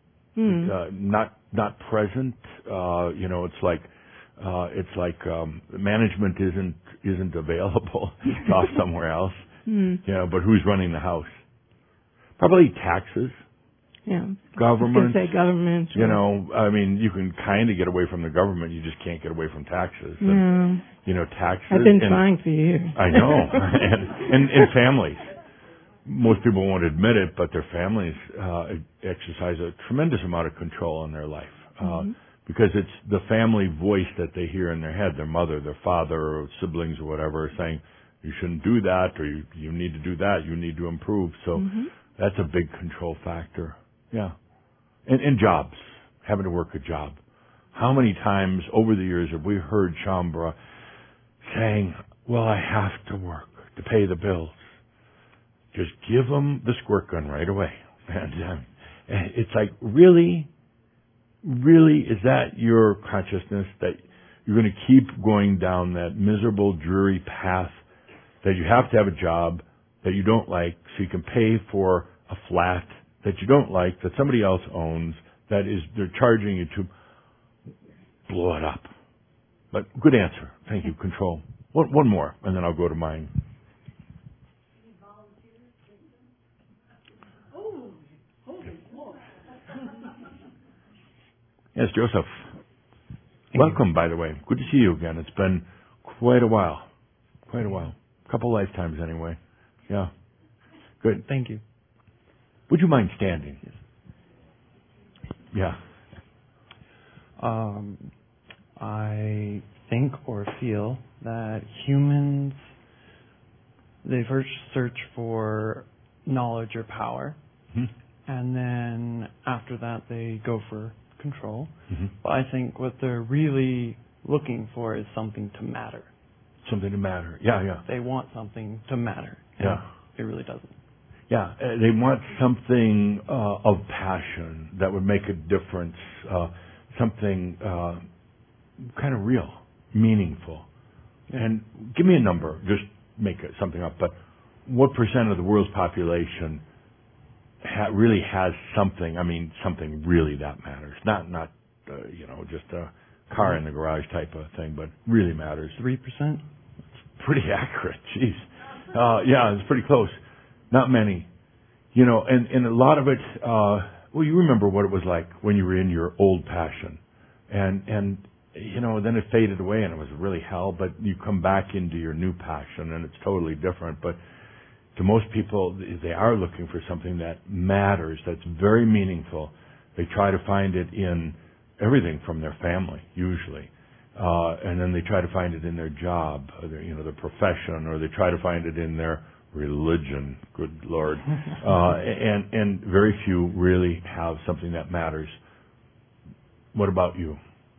Not present. It's like management isn't available. It's off somewhere else. But who's running the house? Probably taxes. Yeah. Government. You can say government. You can kind of get away from the government. You just can't get away from taxes. And, taxes. I've been trying for years. I know. and families. Most people won't admit it, but their families exercise a tremendous amount of control in their life. Because it's the family voice that they hear in their head, their mother, their father, or siblings or whatever, saying, you shouldn't do that, or you need to do that, you need to improve. So that's a big control factor. Yeah. And jobs, having to work a job. How many times over the years have we heard Shaumbra saying, well, I have to work to pay the bills. Just give them the squirt gun right away. And it's like, really, is that your consciousness, that you're going to keep going down that miserable, dreary path, that you have to have a job that you don't like so you can pay for a flat that you don't like, that somebody else owns, they're charging you to blow it up. But good answer. Thank you. Control. One more, and then I'll go to mine. Yes, Joseph. Welcome, by the way. Good to see you again. It's been quite a while. A couple lifetimes, anyway. Yeah. Good. Thank you. Would you mind standing? Yeah. I think or feel that humans, they first search for knowledge or power, and then after that they go for control. But I think what they're really looking for is something to matter. Something to matter. Yeah. They want something to matter. Yeah. It really doesn't. Yeah, they want something of passion that would make a difference, something kind of real, meaningful. And give me a number, just make something up, but what % of the world's population really has something. I mean, something really that matters. Not just a car in the garage type of thing, but really matters. 3%. Pretty accurate. Jeez. Yeah, it's pretty close. Not many. And a lot of it. Well, you remember what it was like when you were in your old passion, and then it faded away and it was really hell. But you come back into your new passion and it's totally different. But to most people, they are looking for something that matters, that's very meaningful. They try to find it in everything from their family, usually. And then they try to find it in their job, their profession, or they try to find it in their religion, good Lord. And very few really have something that matters. What about you?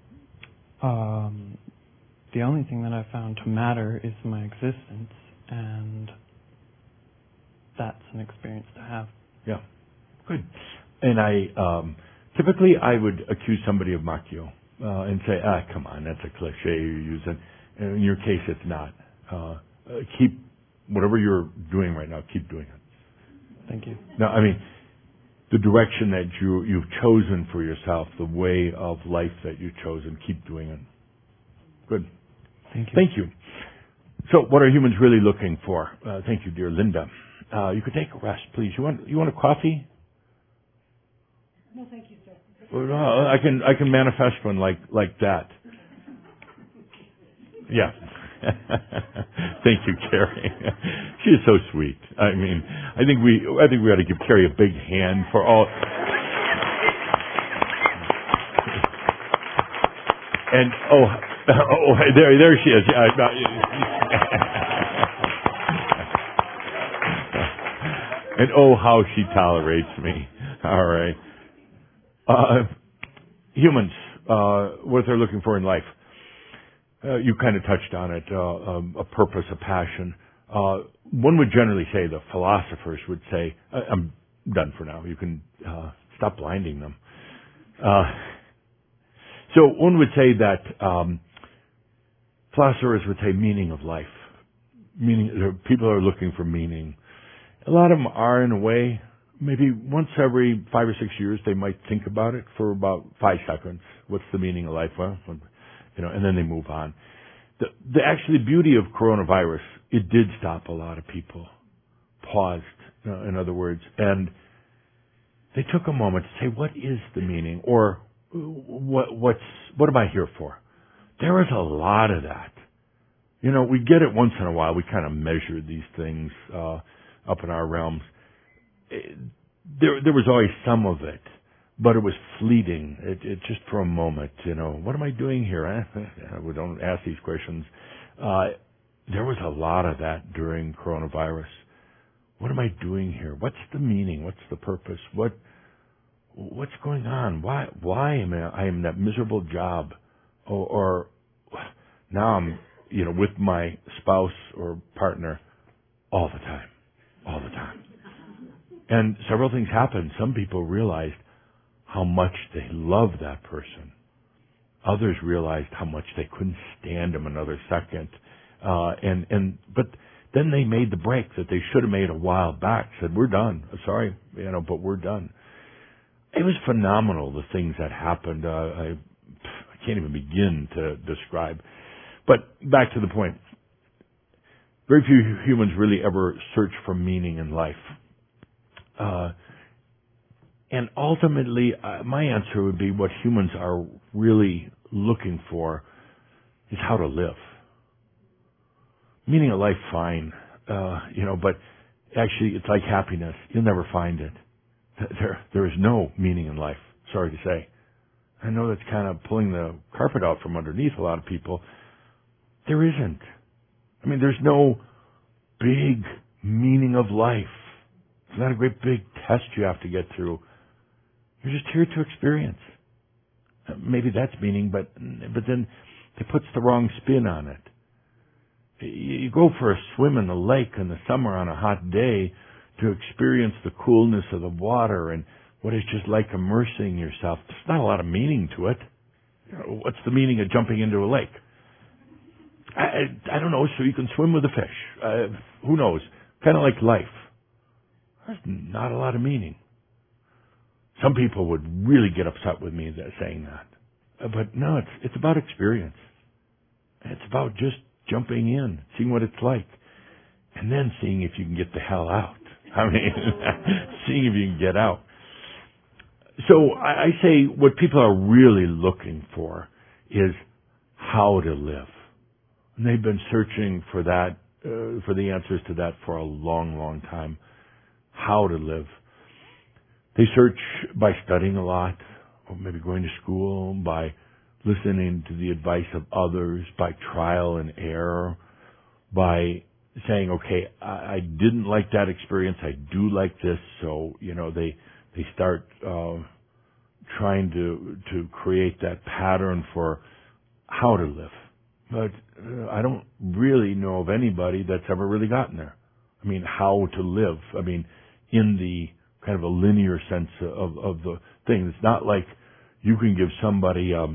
The only thing that I found to matter is my existence, and that's an experience to have. Yeah, good. And typically I would accuse somebody of macchio and say, come on, that's a cliche you're using. And in your case, it's not. Keep whatever you're doing right now, keep doing it. Thank you. Now, I mean, the direction that you've chosen for yourself, the way of life that you've chosen, keep doing it. Good. Thank you. Thank you. So, what are humans really looking for? Thank you, dear Linda. You could take a rest, please. You want a coffee? No, thank you, sir. Well, I can manifest one like that. Yeah. Thank you, Carrie. She is so sweet. I mean, I think we ought to give Carrie a big hand for all. And there she is. And how she tolerates me. All right. Humans, what they're looking for in life. You kind of touched on it, a purpose, a passion. One would generally say, the philosophers would say, I'm done for now. You can stop blinding them. So one would say that philosophers would say meaning of life. People are looking for meaning. A lot of them are, in a way. Maybe once every 5 or 6 years, they might think about it for about 5 seconds. What's the meaning of life? Well, and then they move on. The actually beauty of coronavirus, it did stop a lot of people, paused, in other words, and they took a moment to say, what is the meaning, or what am I here for? There is a lot of that. We get it once in a while. We kind of measure these things up in our realms. There was always some of it. But it was fleeting. It just for a moment, What am I doing here? We don't ask these questions. There was a lot of that during coronavirus. What am I doing here? What's the meaning? What's the purpose? What's going on? Why am I in that miserable job? Or now I'm, with my spouse or partner all the time. And several things happened. Some people realized how much they loved that person. Others realized how much they couldn't stand him another second. But then they made the break that they should have made a while back. Said, we're done. Sorry, but we're done. It was phenomenal, the things that happened. I can't even begin to describe. But back to the point. Very few humans really ever search for meaning in life. And ultimately, my answer would be what humans are really looking for is how to live. Meaning of life, fine, but actually it's like happiness. You'll never find it. There is no meaning in life, sorry to say. I know that's kind of pulling the carpet out from underneath a lot of people. There isn't. I mean, there's no big meaning of life. It's not a great big test you have to get through. You're just here to experience. Maybe that's meaning, but then it puts the wrong spin on it. You go for a swim in the lake in the summer on a hot day to experience the coolness of the water and what it's just like immersing yourself. There's not a lot of meaning to it. What's the meaning of jumping into a lake? I don't know, so you can swim with the fish. Who knows? Kind of like life. There's not a lot of meaning. Some people would really get upset with me saying that. But no, it's about experience. It's about just jumping in, seeing what it's like, and then seeing if you can get the hell out. I mean, seeing if you can get out. So I say what people are really looking for is how to live. And they've been searching for that, for the answers to that for a long, long time. How to live. They search by studying a lot, or maybe going to school, by listening to the advice of others, by trial and error, by saying, okay, I didn't like that experience, I do like this, so, they start trying to create that pattern for how to live. But I don't really know of anybody that's ever really gotten there. I mean, how to live. I mean, in the kind of a linear sense of the thing. It's not like you can give somebody a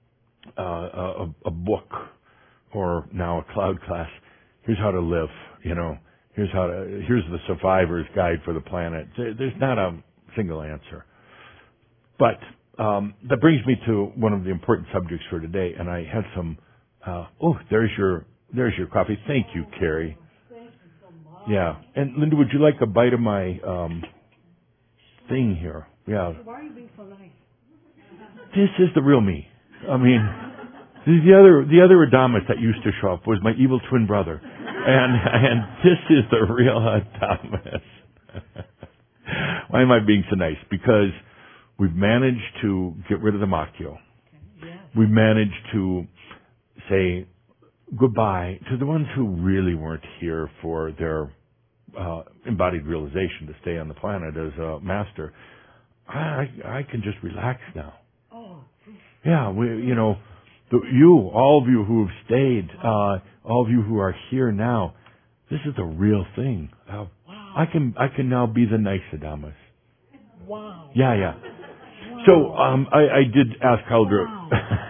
book or now a cloud class. Here's how to live. Here's the survivor's guide for the planet. There's not a single answer. But that brings me to one of the important subjects for today, and I had some. There's your coffee. Thank you, Carrie. Thank you so much. Yeah, and Linda, would you like a bite of my thing here? Yeah. Why are you being so nice? This is the real me. I mean, the other Adamus that used to show up was my evil twin brother, and this is the real Adamus. Why am I being so nice? Because we've managed to get rid of the Macchio. Yes. We've managed to say goodbye to the ones who really weren't here for their embodied realization to stay on the planet as a master. I can just relax now. Oh. Yeah, all of you who have stayed, all of you who are here now, this is the real thing. Wow. I can now be the nice Adamus. Wow. Yeah. Wow. So I did ask Calder. Wow.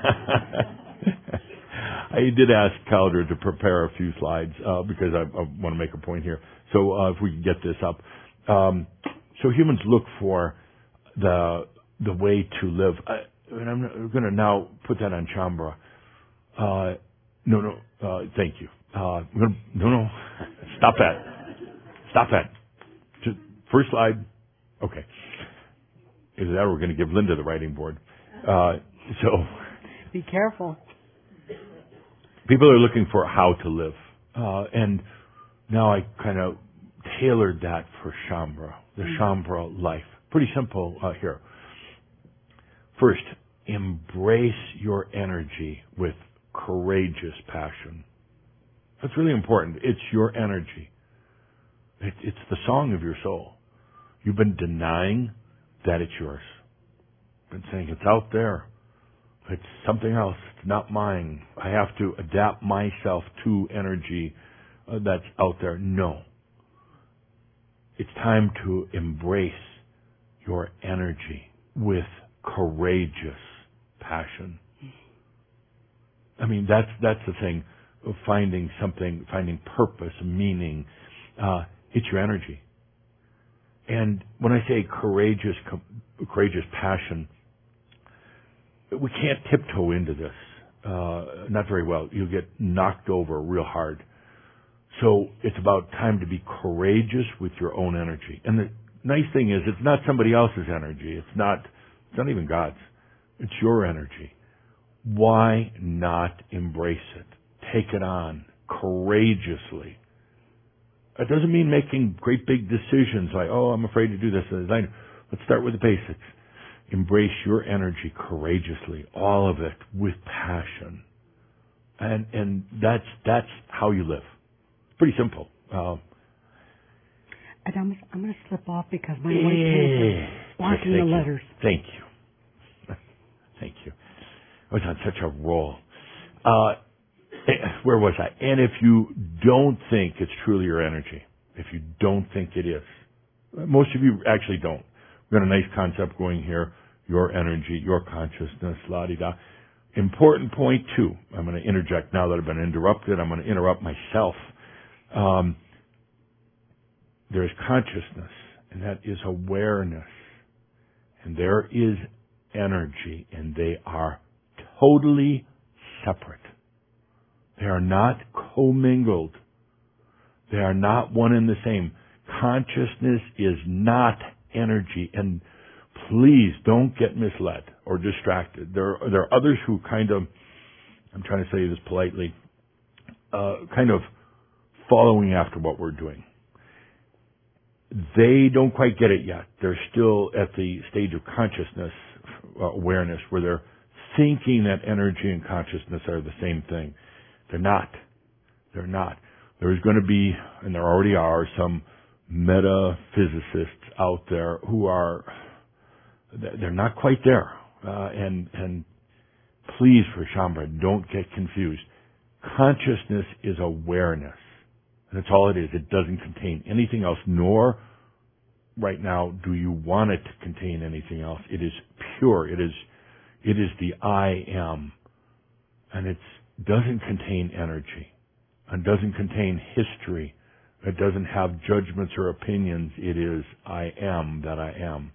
I did ask Calder to prepare a few slides because I want to make a point here. So if we can get this up. So humans look for the way to live. And I'm going to now put that on Shaumbra. Thank you. No. Stop that. Just first slide. Okay. Either that or we're going to give Linda the writing board. So. Be careful. People are looking for how to live. And now I kind of tailored that for Shaumbra, the Shaumbra life. Pretty simple here. First, embrace your energy with courageous passion. That's really important. It's your energy. It's the song of your soul. You've been denying that it's yours. Been saying it's out there. It's something else. It's not mine. I have to adapt myself to energy that's out there. No. It's time to embrace your energy with courageous passion. I mean, that's the thing of finding something, finding purpose, meaning. It's your energy. And when I say courageous passion, we can't tiptoe into this. Not very well. You'll get knocked over real hard. So it's about time to be courageous with your own energy. And the nice thing is, it's not somebody else's energy. It's not even God's. It's your energy. Why not embrace it? Take it on courageously. It doesn't mean making great big decisions like, I'm afraid to do this. Let's start with the basics. Embrace your energy courageously, all of it with passion. And that's how you live. Pretty simple. And I'm going to slip off because my wife is blocking the letters. Thank you. Thank you. I was on such a roll. Where was I? And if you don't think it's truly your energy, if you don't think it is, most of you actually don't. We've got a nice concept going here. Your energy, your consciousness, la-di-da. Important point, too. I'm going to interject now that I've been interrupted. I'm going to interrupt myself. There's consciousness, and that is awareness. and there is energy, and they are totally separate. They are not commingled. They are not one and the same. Consciousness is not energy, and please don't get misled or distracted. There are others who kind of, I'm trying to say this politely, kind of following after what we're doing. They don't quite get it yet. They're still at the stage of consciousness awareness where they're thinking that energy and consciousness are the same thing. They're not. They're not. There's going to be, and there already are, some metaphysicists out there who are, they're not quite there. And please, for Shaumbra, don't get confused. Consciousness is awareness. And that's all it is. It doesn't contain anything else, nor right now do you want it to contain anything else. It is pure. It is the I am. And it doesn't contain energy. It doesn't contain history. It doesn't have judgments or opinions. It is I am that I am.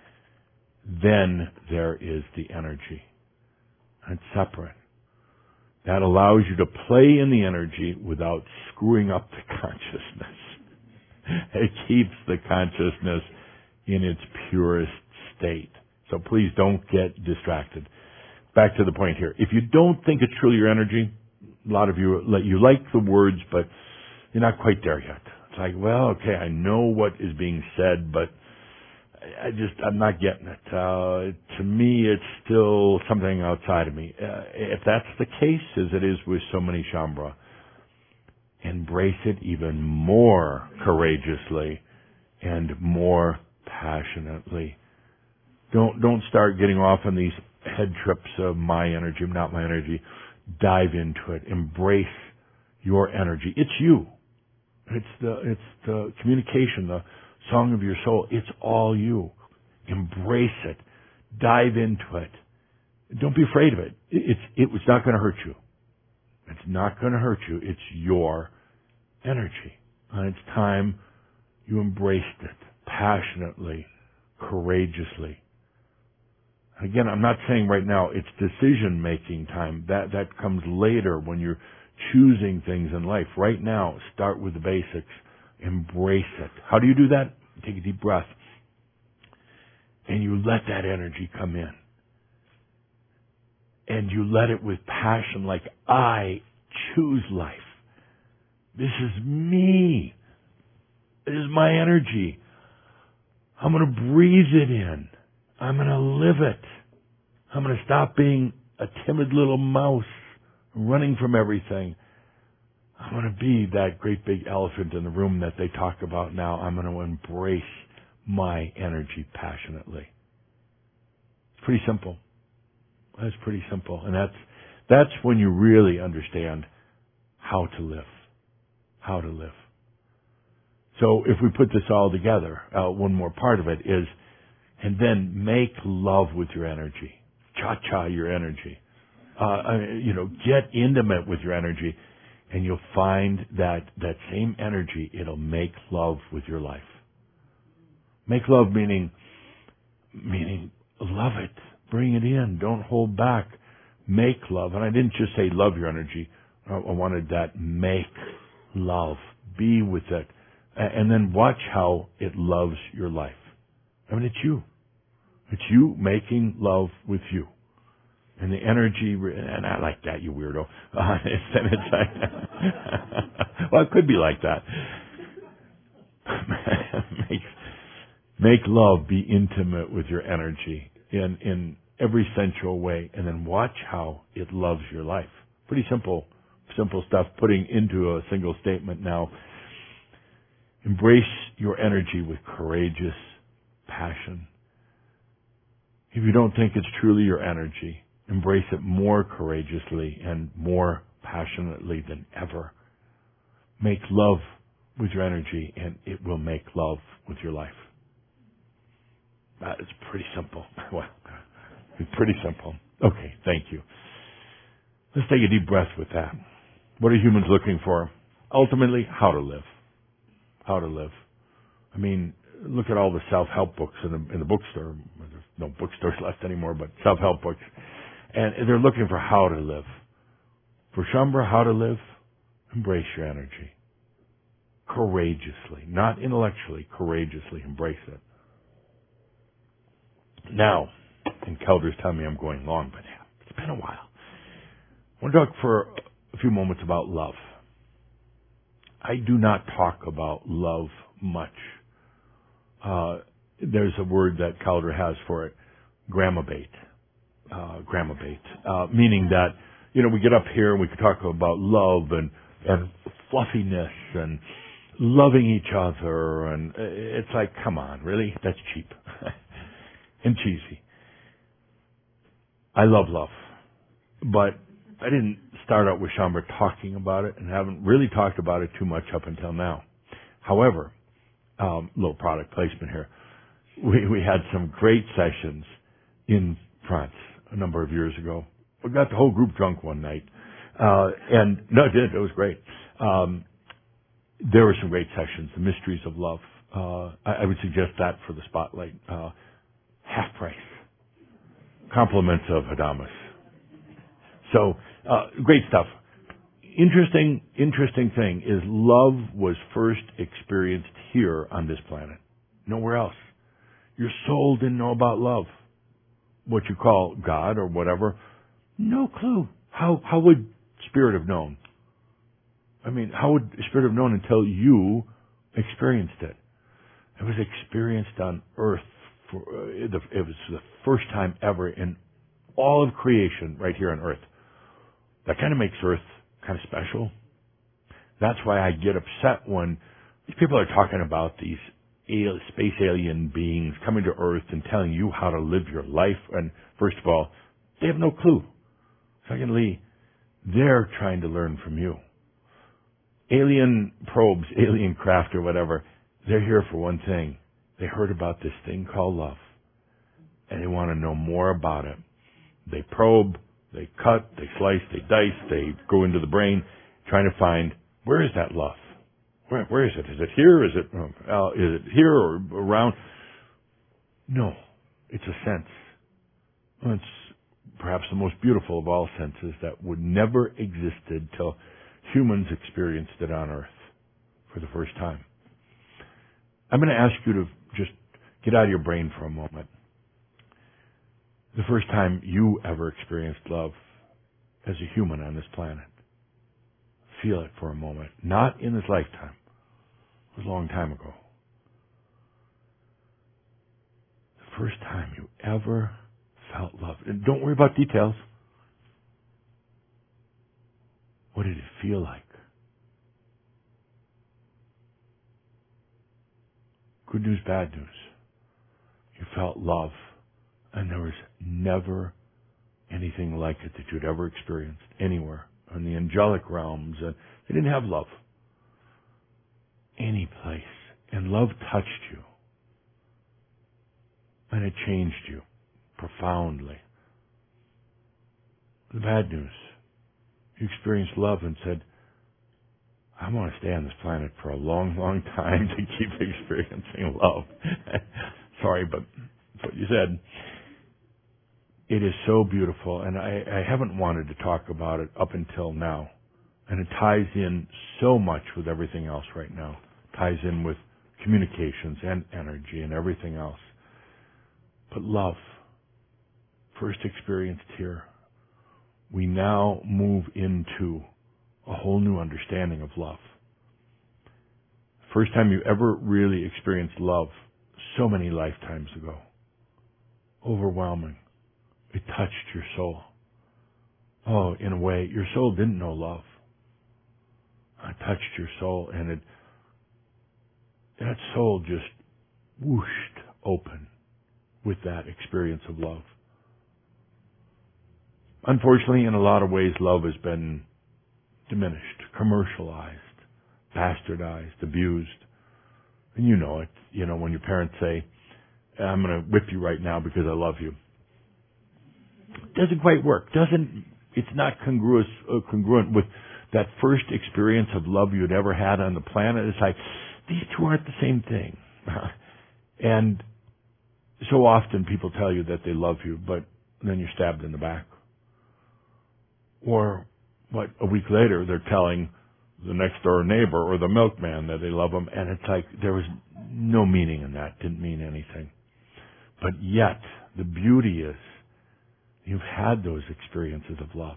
Then there is the energy. It's separate. That allows you to play in the energy without screwing up the consciousness. It keeps the consciousness in its purest state. So please don't get distracted. Back to the point here. If you don't think it's truly your energy, a lot of you like the words, but you're not quite there yet. It's like, well, okay, I know what is being said, but I'm not getting it. To me, it's still something outside of me. If that's the case, as it is with so many Shaumbra, embrace it even more courageously and more passionately. Don't start getting off on these head trips of my energy, not my energy. Dive into it. Embrace your energy. It's you. It's the communication, the song of your soul. It's all you. Embrace it. Dive into it. Don't be afraid of it. It's not going to hurt you. It's not going to hurt you. It's your energy. And it's time you embraced it passionately, courageously. Again, I'm not saying right now it's decision-making time. That comes later when you're choosing things in life. Right now, start with the basics. Embrace it. How do you do that? Take a deep breath. And you let that energy come in. And you let it with passion, like, I choose life. This is me. This is my energy. I'm going to breathe it in. I'm going to live it. I'm going to stop being a timid little mouse running from everything. I'm going to be that great big elephant in the room that they talk about now. I'm going to embrace my energy passionately. It's pretty simple. That's pretty simple. And that's when you really understand how to live. How to live. So if we put this all together, one more part of it is, and then make love with your energy. Cha-cha your energy. Get intimate with your energy, and you'll find that same energy, it'll make love with your life. Make love meaning love it. Bring it in. Don't hold back. Make love. And I didn't just say love your energy. I wanted that make love. Be with it. And then watch how it loves your life. I mean, it's you. It's you making love with you. And the energy, and I like that, you weirdo. It's like, well, it could be like that. Make love, be intimate with your energy in every sensual way, and then watch how it loves your life. Pretty simple stuff, putting into a single statement now. Embrace your energy with courageous passion. If you don't think it's truly your energy, embrace it more courageously and more passionately than ever. Make love with your energy, and it will make love with your life. It's pretty simple. Well, it's pretty simple. Okay, thank you. Let's take a deep breath with that. What are humans looking for? Ultimately, how to live. How to live. I mean, look at all the self-help books in the bookstore. no bookstores left anymore, but self-help books. And they're looking for how to live. For Shaumbra, how to live? Embrace your energy. Courageously, not intellectually, courageously embrace it. Now, and Kelder's telling me I'm going long, but it's been a while. I want to talk for a few moments about love. I do not talk about love much. There's a word that Calder has for it, grammabate. Meaning that, we get up here and we can talk about love and fluffiness and loving each other, and it's like, come on, really? That's cheap and cheesy. I love love, but I didn't start out with Shaumbra talking about it and haven't really talked about it too much up until now. However, little product placement here. We had some great sessions in France a number of years ago. We got the whole group drunk one night. It was great. There were some great sessions, the mysteries of love. I would suggest that for the spotlight. Half price. Compliments of Adamus. So, great stuff. Interesting thing is love was first experienced here on this planet. Nowhere else. Your soul didn't know about love. What you call God or whatever. No clue. How would Spirit have known? I mean, how would Spirit have known until you experienced it? It was experienced on Earth. It was the first time ever in all of creation right here on Earth. That kind of makes Earth kind of special. That's why I get upset when these people are talking about these space alien beings coming to Earth and telling you how to live your life. And first of all, they have no clue. Secondly, they're trying to learn from you. Alien probes, alien craft or whatever, they're here for one thing. They heard about this thing called love. And they want to know more about it. They probe, they cut, they slice, they dice, they go into the brain, trying to find, where is that love? Where is it? Is it here? Is it here or around? No, it's a sense. It's perhaps the most beautiful of all senses that would never existed till humans experienced it on Earth for the first time. I'm going to ask you to just get out of your brain for a moment. The first time you ever experienced love as a human on this planet. Feel it for a moment. Not in this lifetime. It was a long time ago. The first time you ever felt love. And don't worry about details. What did it feel like? Good news, bad news. You felt love, and there was never anything like it that you'd ever experienced anywhere in the angelic realms. And they didn't have love any place. And love touched you. And it changed you profoundly. The bad news. You experienced love and said, I want to stay on this planet for a long, long time to keep experiencing love. Sorry, but that's what you said. It is so beautiful, and I haven't wanted to talk about it up until now. And it ties in so much with everything else right now. It ties in with communications and energy and everything else. But love, first experienced here, we now move into a whole new understanding of love. First time you ever really experienced love, so many lifetimes ago. Overwhelming. It touched your soul. Oh, in a way, your soul didn't know love. It touched your soul, and that soul just whooshed open with that experience of love. Unfortunately, in a lot of ways, love has been diminished, commercialized, bastardized, abused. And you know it. You know, when your parents say, I'm going to whip you right now because I love you. It doesn't quite work. It's not congruent with that first experience of love you'd ever had on the planet. It's like, these two aren't the same thing. And So often people tell you that they love you, but then you're stabbed in the back. Or, a week later they're telling the next door neighbor or the milkman that they love them, and it's like there was no meaning in that, didn't mean anything. But yet, the beauty is, you've had those experiences of love.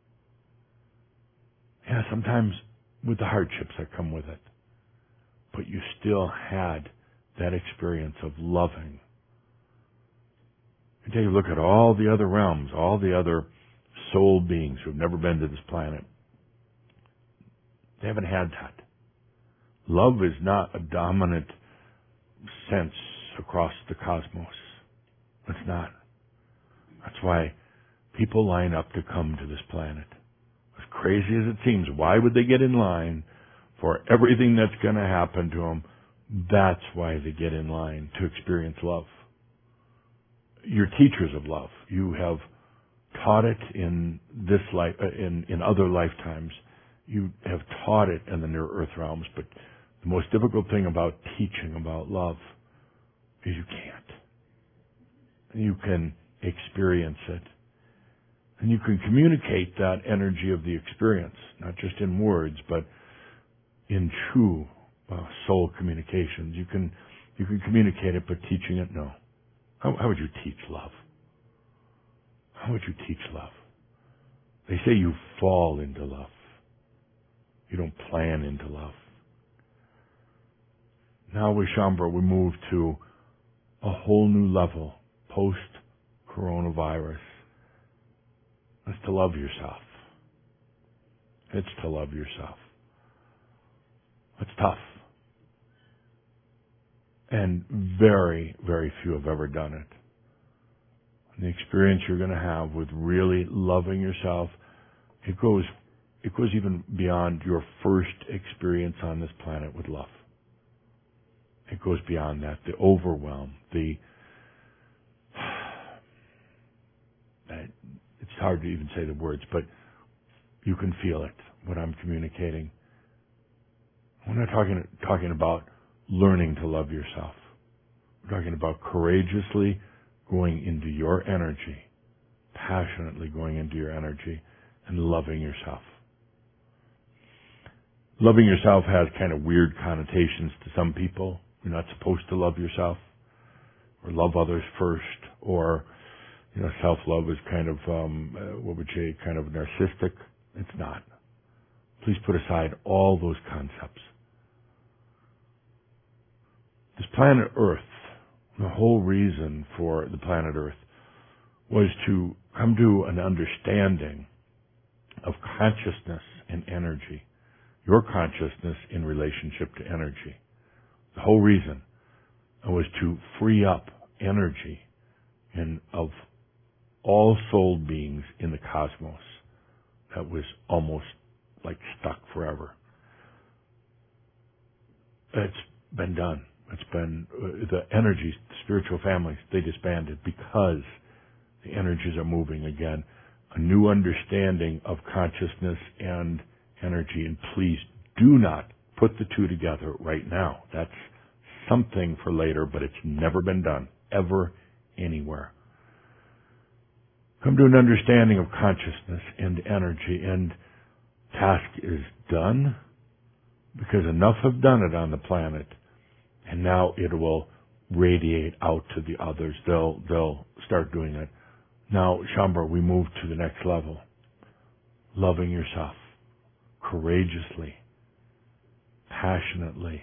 Yeah, sometimes with the hardships that come with it. But you still had that experience of loving. You take a look at all the other realms, all the other soul beings who've never been to this planet. They haven't had that. Love is not a dominant sense across the cosmos. It's not. That's why people line up to come to this planet. As crazy as it seems, why would they get in line for everything that's going to happen to them? That's why they get in line, to experience love. You're teachers of love. You have taught it in this life, in other lifetimes. You have taught it in the near earth realms, but the most difficult thing about teaching about love is you can't. You can experience it. And you can communicate that energy of the experience, not just in words, but in true soul communications. You can communicate it, but teaching it, no. How would you teach love? How would you teach love? They say you fall into love. You don't plan into love. Now with Shaumbra, we move to a whole new level post-coronavirus. It's to love yourself. It's to love yourself. It's tough. And very, very few have ever done it. And the experience you're going to have with really loving yourself, it goes even beyond your first experience on this planet with love. It goes beyond that. The overwhelm, it's hard to even say the words, but you can feel it, what I'm communicating. We're not talking about learning to love yourself. We're talking about courageously going into your energy, passionately going into your energy, and loving yourself. Loving yourself has kind of weird connotations to some people. You're not supposed to love yourself, or love others first, or self-love is kind of, kind of narcissistic. It's not. Please put aside all those concepts. This planet Earth, the whole reason for the planet Earth was to come to an understanding of consciousness and energy. Your consciousness in relationship to energy. The whole reason was to free up energy of all soul beings in the cosmos that was almost like stuck forever. It's been done. It's been, the energies, the spiritual families, they disbanded because the energies are moving again. A new understanding of consciousness and energy. And please do not put the two together right now. That's something for later, but it's never been done, ever, anywhere. Come to an understanding of consciousness and energy, and task is done because enough have done it on the planet, and now it will radiate out to the others. They'll start doing it. Now, Shaumbra, we move to the next level. Loving yourself courageously, passionately.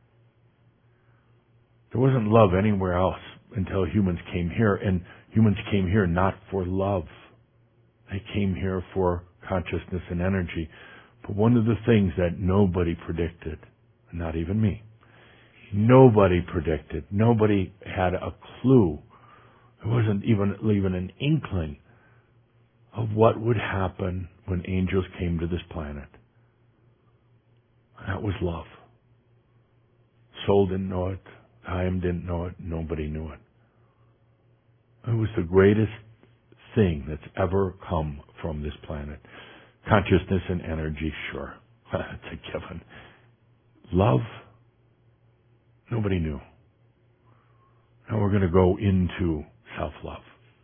There wasn't love anywhere else until humans came here, and humans came here not for love. They came here for consciousness and energy. But one of the things that nobody predicted, not even me, nobody predicted, nobody had a clue, there wasn't even an inkling of what would happen when angels came to this planet. That was love. Soul didn't know it. Time didn't know it. Nobody knew it. It was the greatest thing that's ever come from this planet. Consciousness and energy, sure. That's a given. Love, nobody knew. And we're going to go into self-love.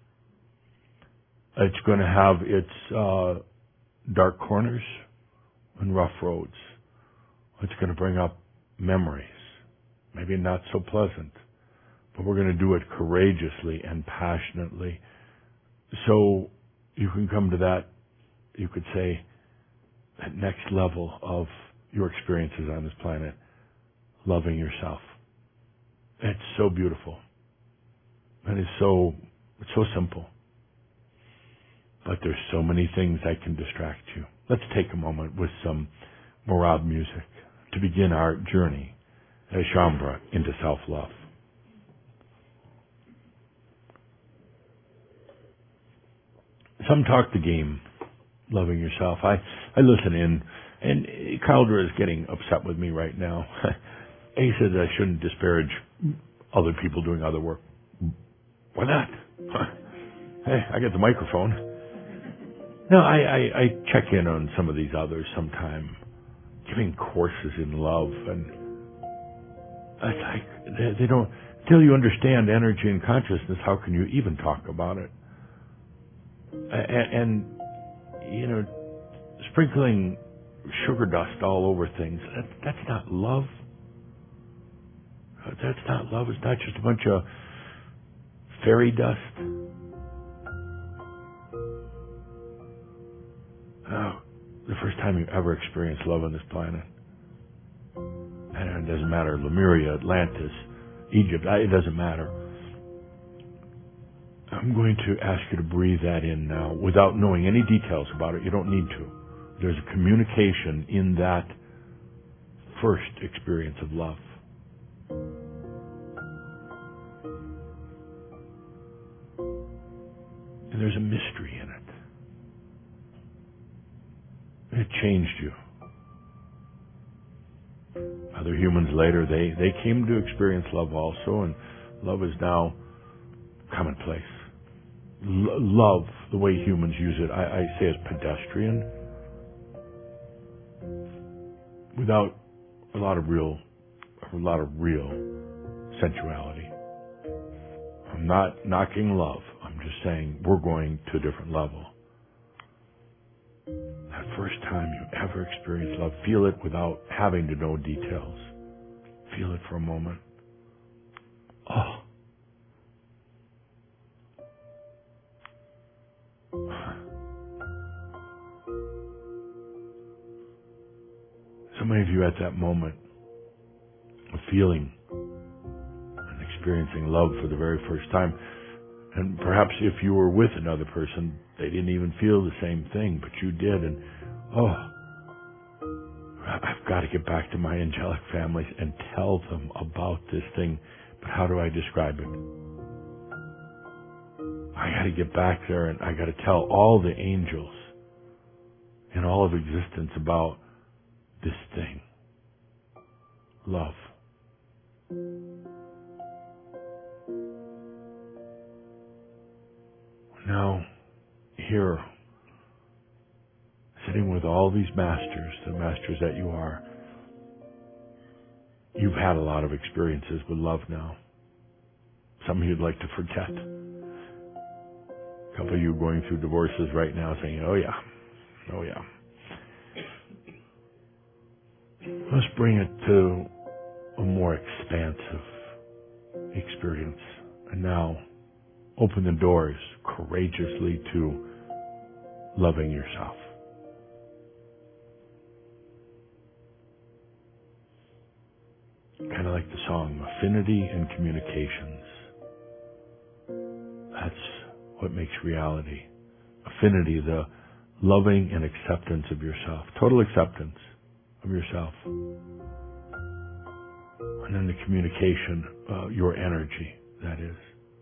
It's going to have its dark corners and rough roads. It's going to bring up memories, maybe not so pleasant, but we're going to do it courageously and passionately. So you can come to that, you could say, that next level of your experiences on this planet, loving yourself. It's so beautiful. And it's so simple. But there's so many things that can distract you. Let's take a moment with some Morab music to begin our journey as Shaumbra into self-love. Some talk the game, loving yourself. I listen in, and Caldra is getting upset with me right now. He says I shouldn't disparage other people doing other work. Why not? Hey, I got the microphone. No, I check in on some of these others sometime, giving courses in love, and it's like they don't, until you understand energy and consciousness, how can you even talk about it? And you know, sprinkling sugar dust all over things, that's not love. That's not love. It's not just a bunch of fairy dust. Oh, the first time you ever experienced love on this planet. And it doesn't matter, Lemuria, Atlantis, Egypt, it doesn't matter. I'm going to ask you to breathe that in now without knowing any details about it. You don't need to. There's a communication in that first experience of love. And there's a mystery in it. It changed you. Other humans later, they came to experience love also, and love is now commonplace. Love, the way humans use it, I say is pedestrian, without a lot of real sensuality. I'm not knocking love. I'm just saying we're going to a different level. That first time you ever experienced love, feel it without having to know details. Feel it for a moment. Oh. So many of you at that moment of feeling and experiencing love for the very first time, and perhaps if you were with another person, they didn't even feel the same thing, but you did, and I've got to get back to my angelic families and tell them about this thing, but how do I describe it? I got to get back there and I got to tell all the angels in all of existence about this thing, love. Now, here, sitting with all these masters, the masters that you are, you've had a lot of experiences with love now. Some of you'd like to forget. A couple of you going through divorces right now saying, oh yeah. Let's bring it to a more expansive experience. And now, open the doors courageously to loving yourself. Kind of like the song, Affinity and Communications. That's what makes reality. Affinity, the loving and acceptance of yourself. Total acceptance of yourself. And then the communication, your energy, that is.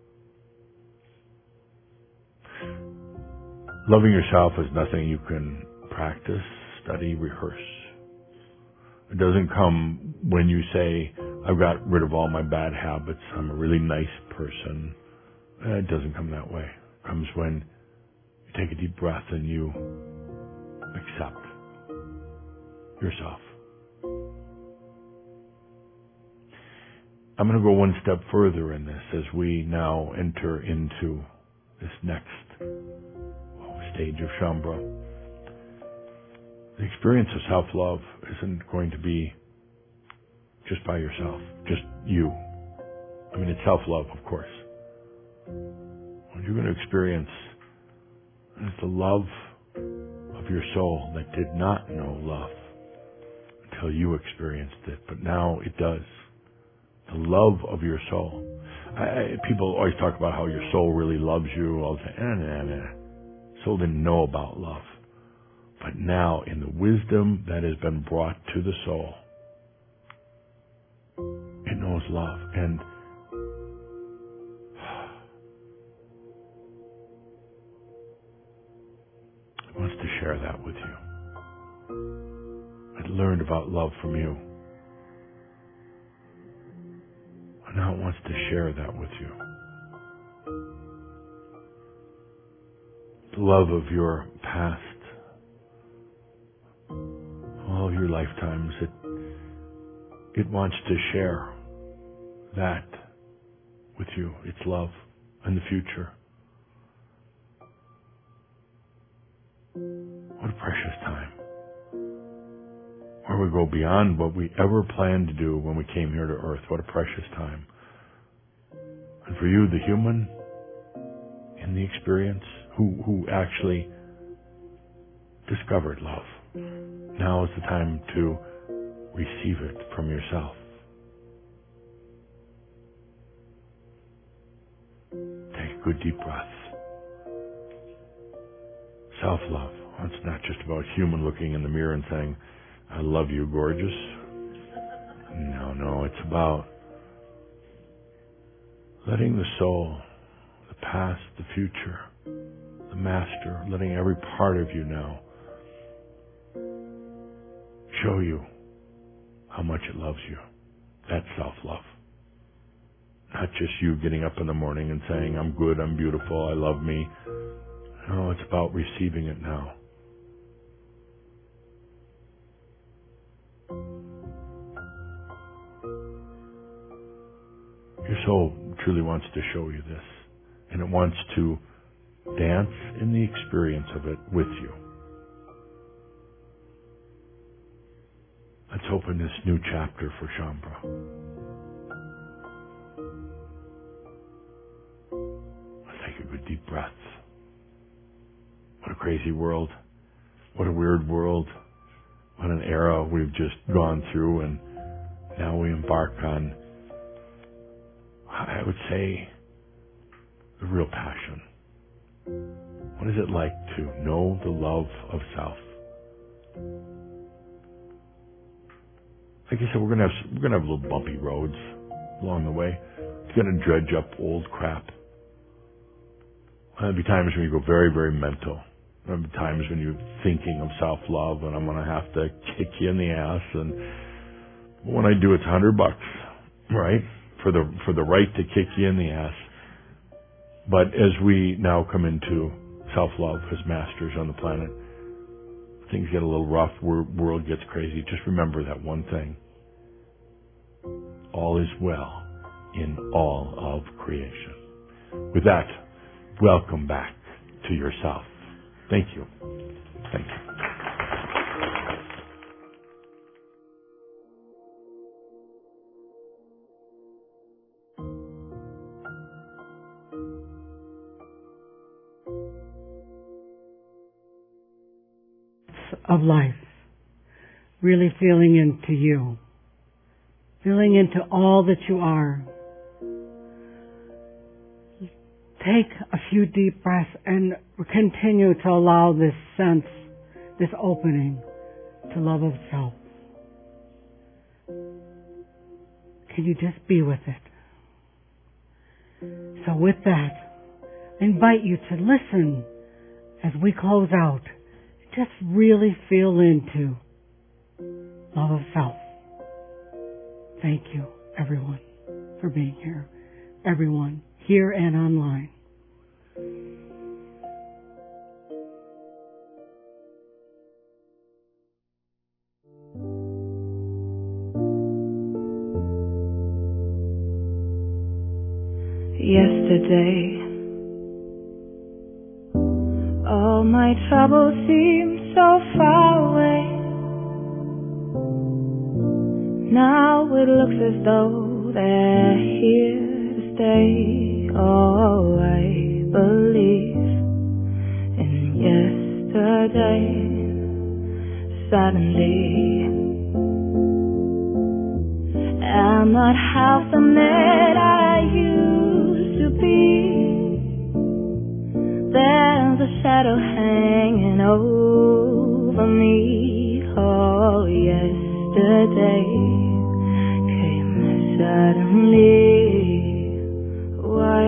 Loving yourself is nothing you can practice, study, rehearse. It doesn't come when you say, I've got rid of all my bad habits, I'm a really nice person. It doesn't come that way. It comes when you take a deep breath and you accept yourself. I'm going to go one step further in this as we now enter into this next stage of Shaumbra. The experience of self-love isn't going to be just by yourself, just you. I mean, it's self-love, of course. What you're going to experience is the love of your soul that did not know love until you experienced it, but now it does. The love of your soul. People always talk about how your soul really loves you. All the time. Soul didn't know about love. But now, in the wisdom that has been brought to the soul, it knows love. And it wants to share that with you. It learned about love from you. And now it wants to share that with you. The love of your past, all of your lifetimes, it wants to share that with you, its love and the future. What a precious time. Where we go beyond what we ever planned to do when we came here to Earth. What a precious time. And for you, the human in the experience, who actually discovered love, now is the time to receive it from yourself. Take a good deep breath. Self-love. It's not just about human looking in the mirror and saying, I love you, gorgeous. No, it's about letting the soul, the past, the future, the master, letting every part of you now show you how much it loves you. That's self-love. Not just you getting up in the morning and saying, I'm good, I'm beautiful, I love me. No, it's about receiving it now. Your soul truly wants to show you this, and it wants to dance in the experience of it with you. Let's open this new chapter for Shaumbra. Let's take a good deep breath. What a crazy world. What a weird world. What an era we've just gone through, and now we embark on, I would say, the real passion. What is it like to know the love of self? Like I said, we're gonna have little bumpy roads along the way. It's gonna dredge up old crap. There'll be times when you go very, very mental. There'll be times when you're thinking of self-love, and I'm gonna have to kick you in the ass. And when I do, it's $100, right? For the right to kick you in the ass. But as we now come into self-love as masters on the planet, things get a little rough, world gets crazy. Just remember that one thing. All is well in all of creation. With that, welcome back to yourself. Thank you. Thank you. Of life, really feeling into you, feeling into all that you are. Take a few deep breaths and continue to allow this sense, this opening to love of self. Can you just be with it? So with that, I invite you to listen as we close out. Just really feel into love of self. Thank you, everyone, for being here. Everyone, here and online. Yesterday, all my troubles seem so far away. Now it looks as though they're here to stay. Oh, I believe in yesterday. Suddenly, I'm not half the man I used to be. There's a shadow hanging over me. Oh, yesterday came suddenly. Why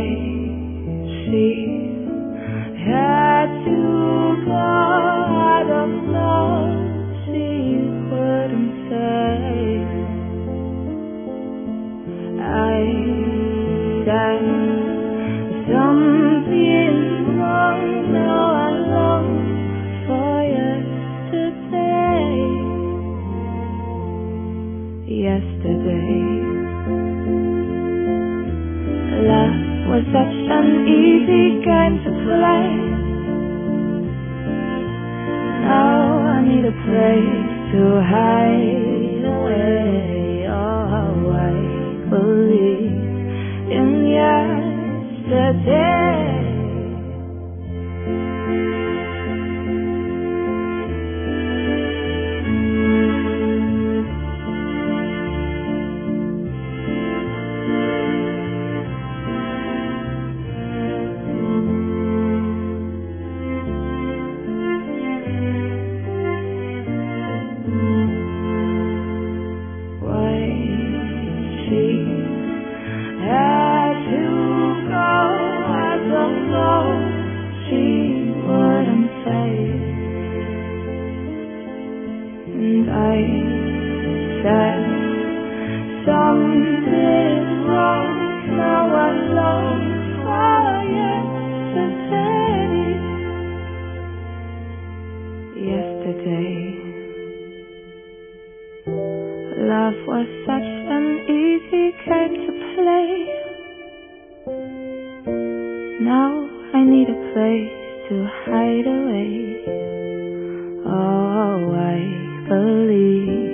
she had to go, I don't know. She couldn't say. I said something wrong. Now I long for yesterday. Yesterday, love was such an easy game to play. Now I need a place to hide away. Oh, I believe in yesterday. Love was such an easy game to play. Now I need a place to hide away. Oh, I believe